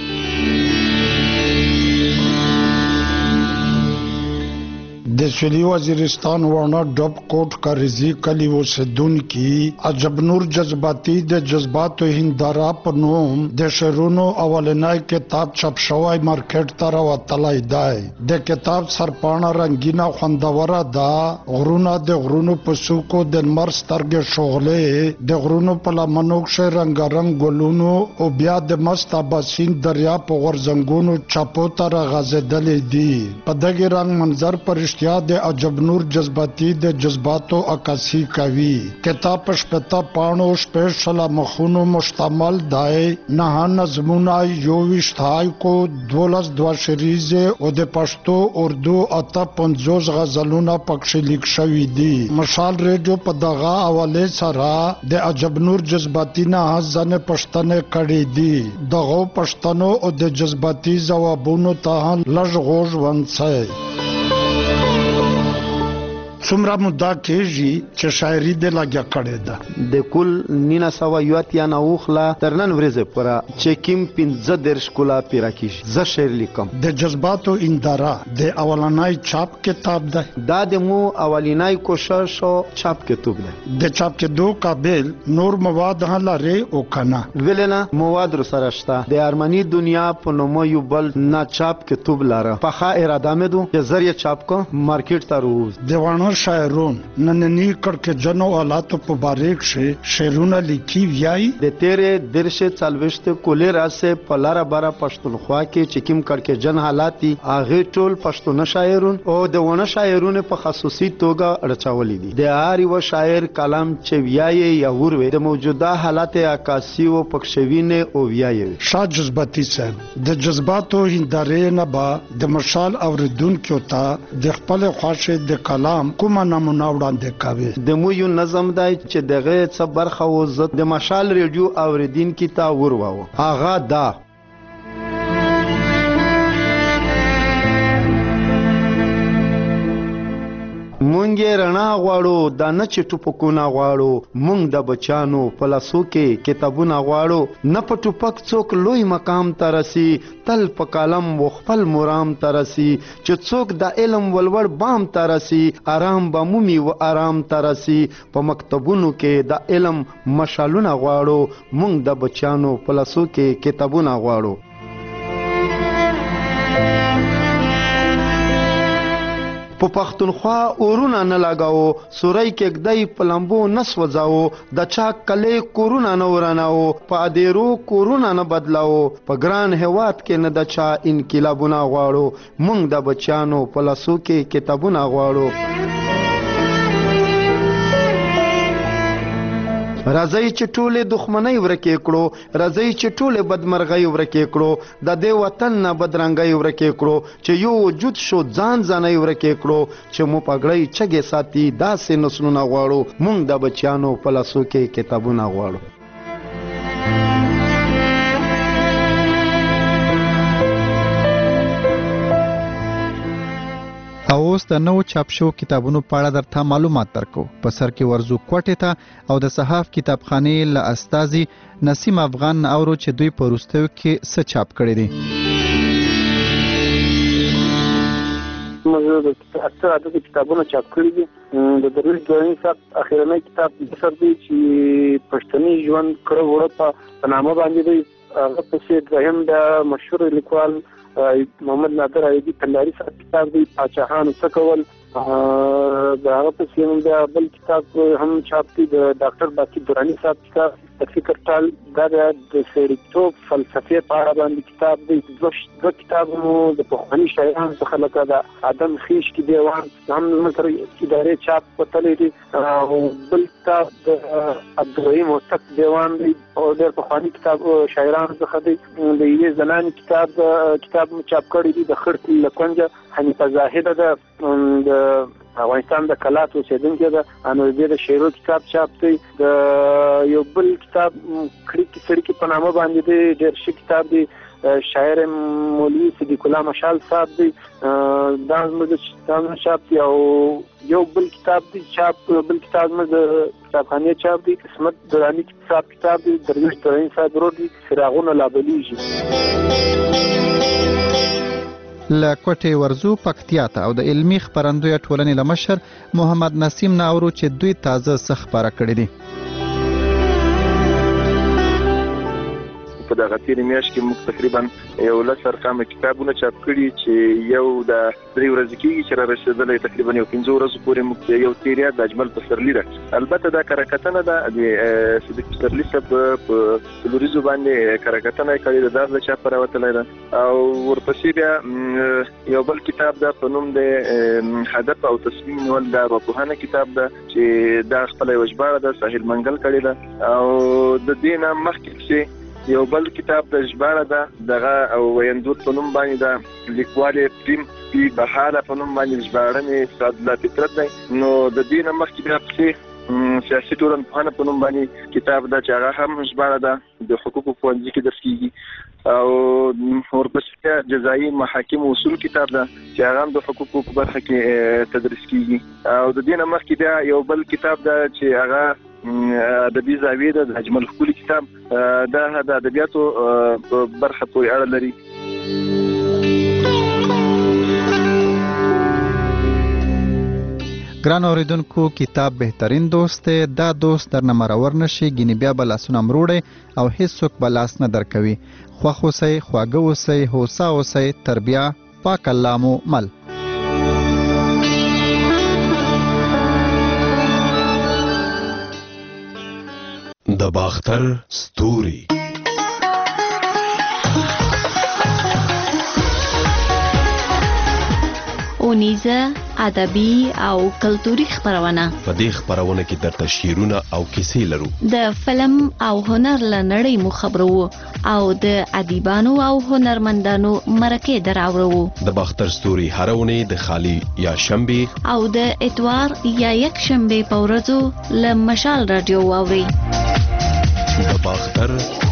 د سویلی وزیرستان ورنه ډب کوټ کارزی کلی اوسیدونکي عجب نور جذباتي د جذباتو هنداره په نوم د شعرونو اولنی کتاب چاپ شوی مارکیټ ته راوتلی دی. د کتاب سرپاڼه رنګینه خوندوره ده. غرونه د غرونو په څوکو د لمر سترګې شغلې، د غرونو په لمنو کښې رنګارنګ ګلونو، او بیا د مست اباسین دریا په غورځنګونو چاپو ته راغځېدلې دي. په دغې رنګ منظر په رښتیا د عجب نور جذباتي د جذباتو عکاسي کوي. کتاب په 15 پاڼو 16 مخونو مشتمل دی. 9 نظمونه، 21 حایکو، 12 دوشریزې او د پښتو اردو 58 غزلونه پکښې لیک شوي دي. مشال ریډیو په دغه حوالې سره د عجب نور جذباتي نه ځنې پوښتنې کړې دي. دغو پوښتنو او د جذباتي ځوابونو ته لږ غوږ ونیسئ. څومره موده کېږي چې شاعري دې لګیا کړې ده؟ د کل 1980 نه اوخلا تر نن ورځې پورې چې کوم 15 کلا پیرا کیږي زه شعر لیکم. د جذباتو اندارا د اولنای چاپ کتاب ده. دا د مو اولنای کوشش او چاپ کتاب ده. د چاپ کېدو قابل نور مواد هم لري او کنه؟ ولنه مواد رو سره شته. د ارمنی دنیا په نومو یو بل نه چاپ کتاب لاره. په ښه اراده مې دو چې ذریعہ چاپ کو مارکیټ ته روز. دیوانو شاعرون نننی کړکې جنو اولاد په باریک شي شعرونه لیکي ویاي. د تیرې درشه چالوشت کولې راسه په لاره بارا پښتونخوا کې چې کوم کړکې جن حالاتي اغه ټول پښتون شاعرون او د ونه شاعرون په خصوصي توګه رچاولې دي. د هر یو شاعر کلام چې ویاي یا وروي د موجوده حالات عکاسي او پښوینه او ویاي. شاه جذباتي صاحب د جذباتو هندارې نه با د مشال اوریدونکو ته د خپل خواشه د کلام کومه نمونه وړاندې کوي. د مو یو نظم دی چې دغه څه برخه وزت د مشال ریډیو اوریدونکو ته ورواو. هغه دا مونږ رڼا غواړو دا نه چې ټوپکونه غواړو. مونږ د بچانو په لاسو کې کتابونه غواړو. نه په ټوپک څوک لوی مقام ته رسي تل په قلم و خپل مرام ته رسي. چې څوک د علم ولور بام ته رسي آرام به مومي و آرام ته رسي. په مکتبونو کې د علم مشالونه غواړو. مونږ د بچانو په لاسو کې کتابونه غواړو. په پښتونخوا اورونه نه لګاو سورای کې گدای پلمبو نس وځاو. د چا کله کورونا نه وراناو په ادیرو کورونا نه بدلاو. په ګران هواد کې نه د چا انقلابونه غواړو. مونږ د بچانو په لاسو کې کتابونه غواړو. راځي چې ټوله دښمنۍ ورکې کړو. راځي چې ټوله بدمرغۍ ورکې کړو. د دې وطن نه بدرنګۍ ورکې کړو. چې یو وجود شو ځان ځانۍ ورکې کړو. چې مو پګړۍ چګې ساتي داسې نسلونه غواړو. مونږ د بچیانو په لاسو کې کتابونه غواړو. او اوس د نو چاپ شو کتابونو په اړه درته معلومات درکو. په سر کې ورزو کوټه ته او د صحاف کتابخانه له استاذي نسیم افغان اورو چې دوی په وروستیو کې څه چاپ کړی دي. موږ د کتابونو چاپ کړی دي. د درویش دوانی صاحب اخیرنی کتاب سر دی چې پښتني ژوند کړه وړه په نامه باندې دی. هغه پسې دویم د مشهور لیکوال محمد نادر ایوبی کندهاري صاحب کتاب دی پاچاهانو څه کول. د هغه پسې د بل کتاب هم چاپ دی د ډاکټر باقی دورانی صاحب کتاب د فکر ټال دا د سړیتوب فلسفې په اړه باندې کتاب دی. دوه کتابونو د پخواني شاعرانو څخه لکه د آدم خیش کې دیوان هم مصر ادارې چاپ وتلی دی. او بل کتاب د عبدالرحیم هوتک دیوان دی او ډېر پخواني کتاب شاعرانو څخه دی. د یوې زنانې کتاب چاپ کړی دی د خړتي له کونجه حنیفه زاهده ده د افغانستان د کلات اوسیدونکې ده. انوبې د شعرو کتاب چاپ دی. د یو بل کتاب کړي سړي په نامه باندې دی ډېر ښه کتاب دی. شاعر مولوي صدیق الله مشال صاحب دی دا زموږ چاپ دی. او یو بل کتاب دی چاپ بل کتاب زموږ د کتابخانې چاپ دی قسمت درانی صاحب کتاب دی. درویش درانی صاحب ورور دی څراغونه لا بلیږي. له کوټې ورزو پکتیا ته او د علمي خبرندوی ټولنې له مشر محمد نسیم نه اورو چې دوی تازه څه خبره کړې دي. په دغه تیر میاشت کې موږ تقریبا یو لسر کم کتابونه چاپ کړي چې یو د 3 ورځې کېږي چې را رسېدلی تقریبا یو 15 ورځو پورې موږ یو تیریا د اجمل پسرلي ده. البته دا کارکتنه ده د صدیق پسرلي صاحب په فلوریزو باندې کارکتنه کړې ده دا چاپ راوتلی ده. او ورپسې بیا یو بل کتاب ده په نوم د هدف او تصمیم نیول د ارواپوهنه کتاب ده چې دا خپله یوه ژباړه ده ساحل منګل کړې ده. او د دې نه مخکې چې یو بل کتاب د ژباړه ده دغه او ویندور په نوم باندې ده لیکوال پریم پی بهاله په نوم باندې ژباړنې سعدالله فطرت دی. نو د دې نه مخکې بیا پسې سیاسي ټولنپوهنه په نوم باندې کتاب ده چې هغه هم ژباړه ده د حقوقو ښوونځي کې درس کېږي. او ورپسې جزایي محاکم اصول کتاب ده چې هغه د حقوقو په برخه کې تدریس کیږي او د دې نه مخکې بیا یو بل کتاب ده چې هغه ادبي زاویه ده د اجمل خولي کتاب دا د ادبیاتو برخه پورې اړه لري. ګران اوریدونکو کتاب بهترین دوست دی. دا دوست درنه مرور نشي ګینه بیا بلاسونه مروړي او هیڅوک بلاس نه درکوي. خوښ اوسئ، خواږه اوسئ، هوسا اوسئ، تربیه پاک الله مو مل. د باختر ستوري اونیزه ادبي او کلتوري خبرونه. په دې خبرونه کې درته شعرونه او کیسې لرو. د فلم او هنر لنړۍ مو خبرو او د ادیبانو او هنرمندانو مرکه دراوړو. د باختر ستوري هرونه د خالی یا شنبه او د اتوار یا یک شنبه په ورځو له مشال رادیو واوري. د باختر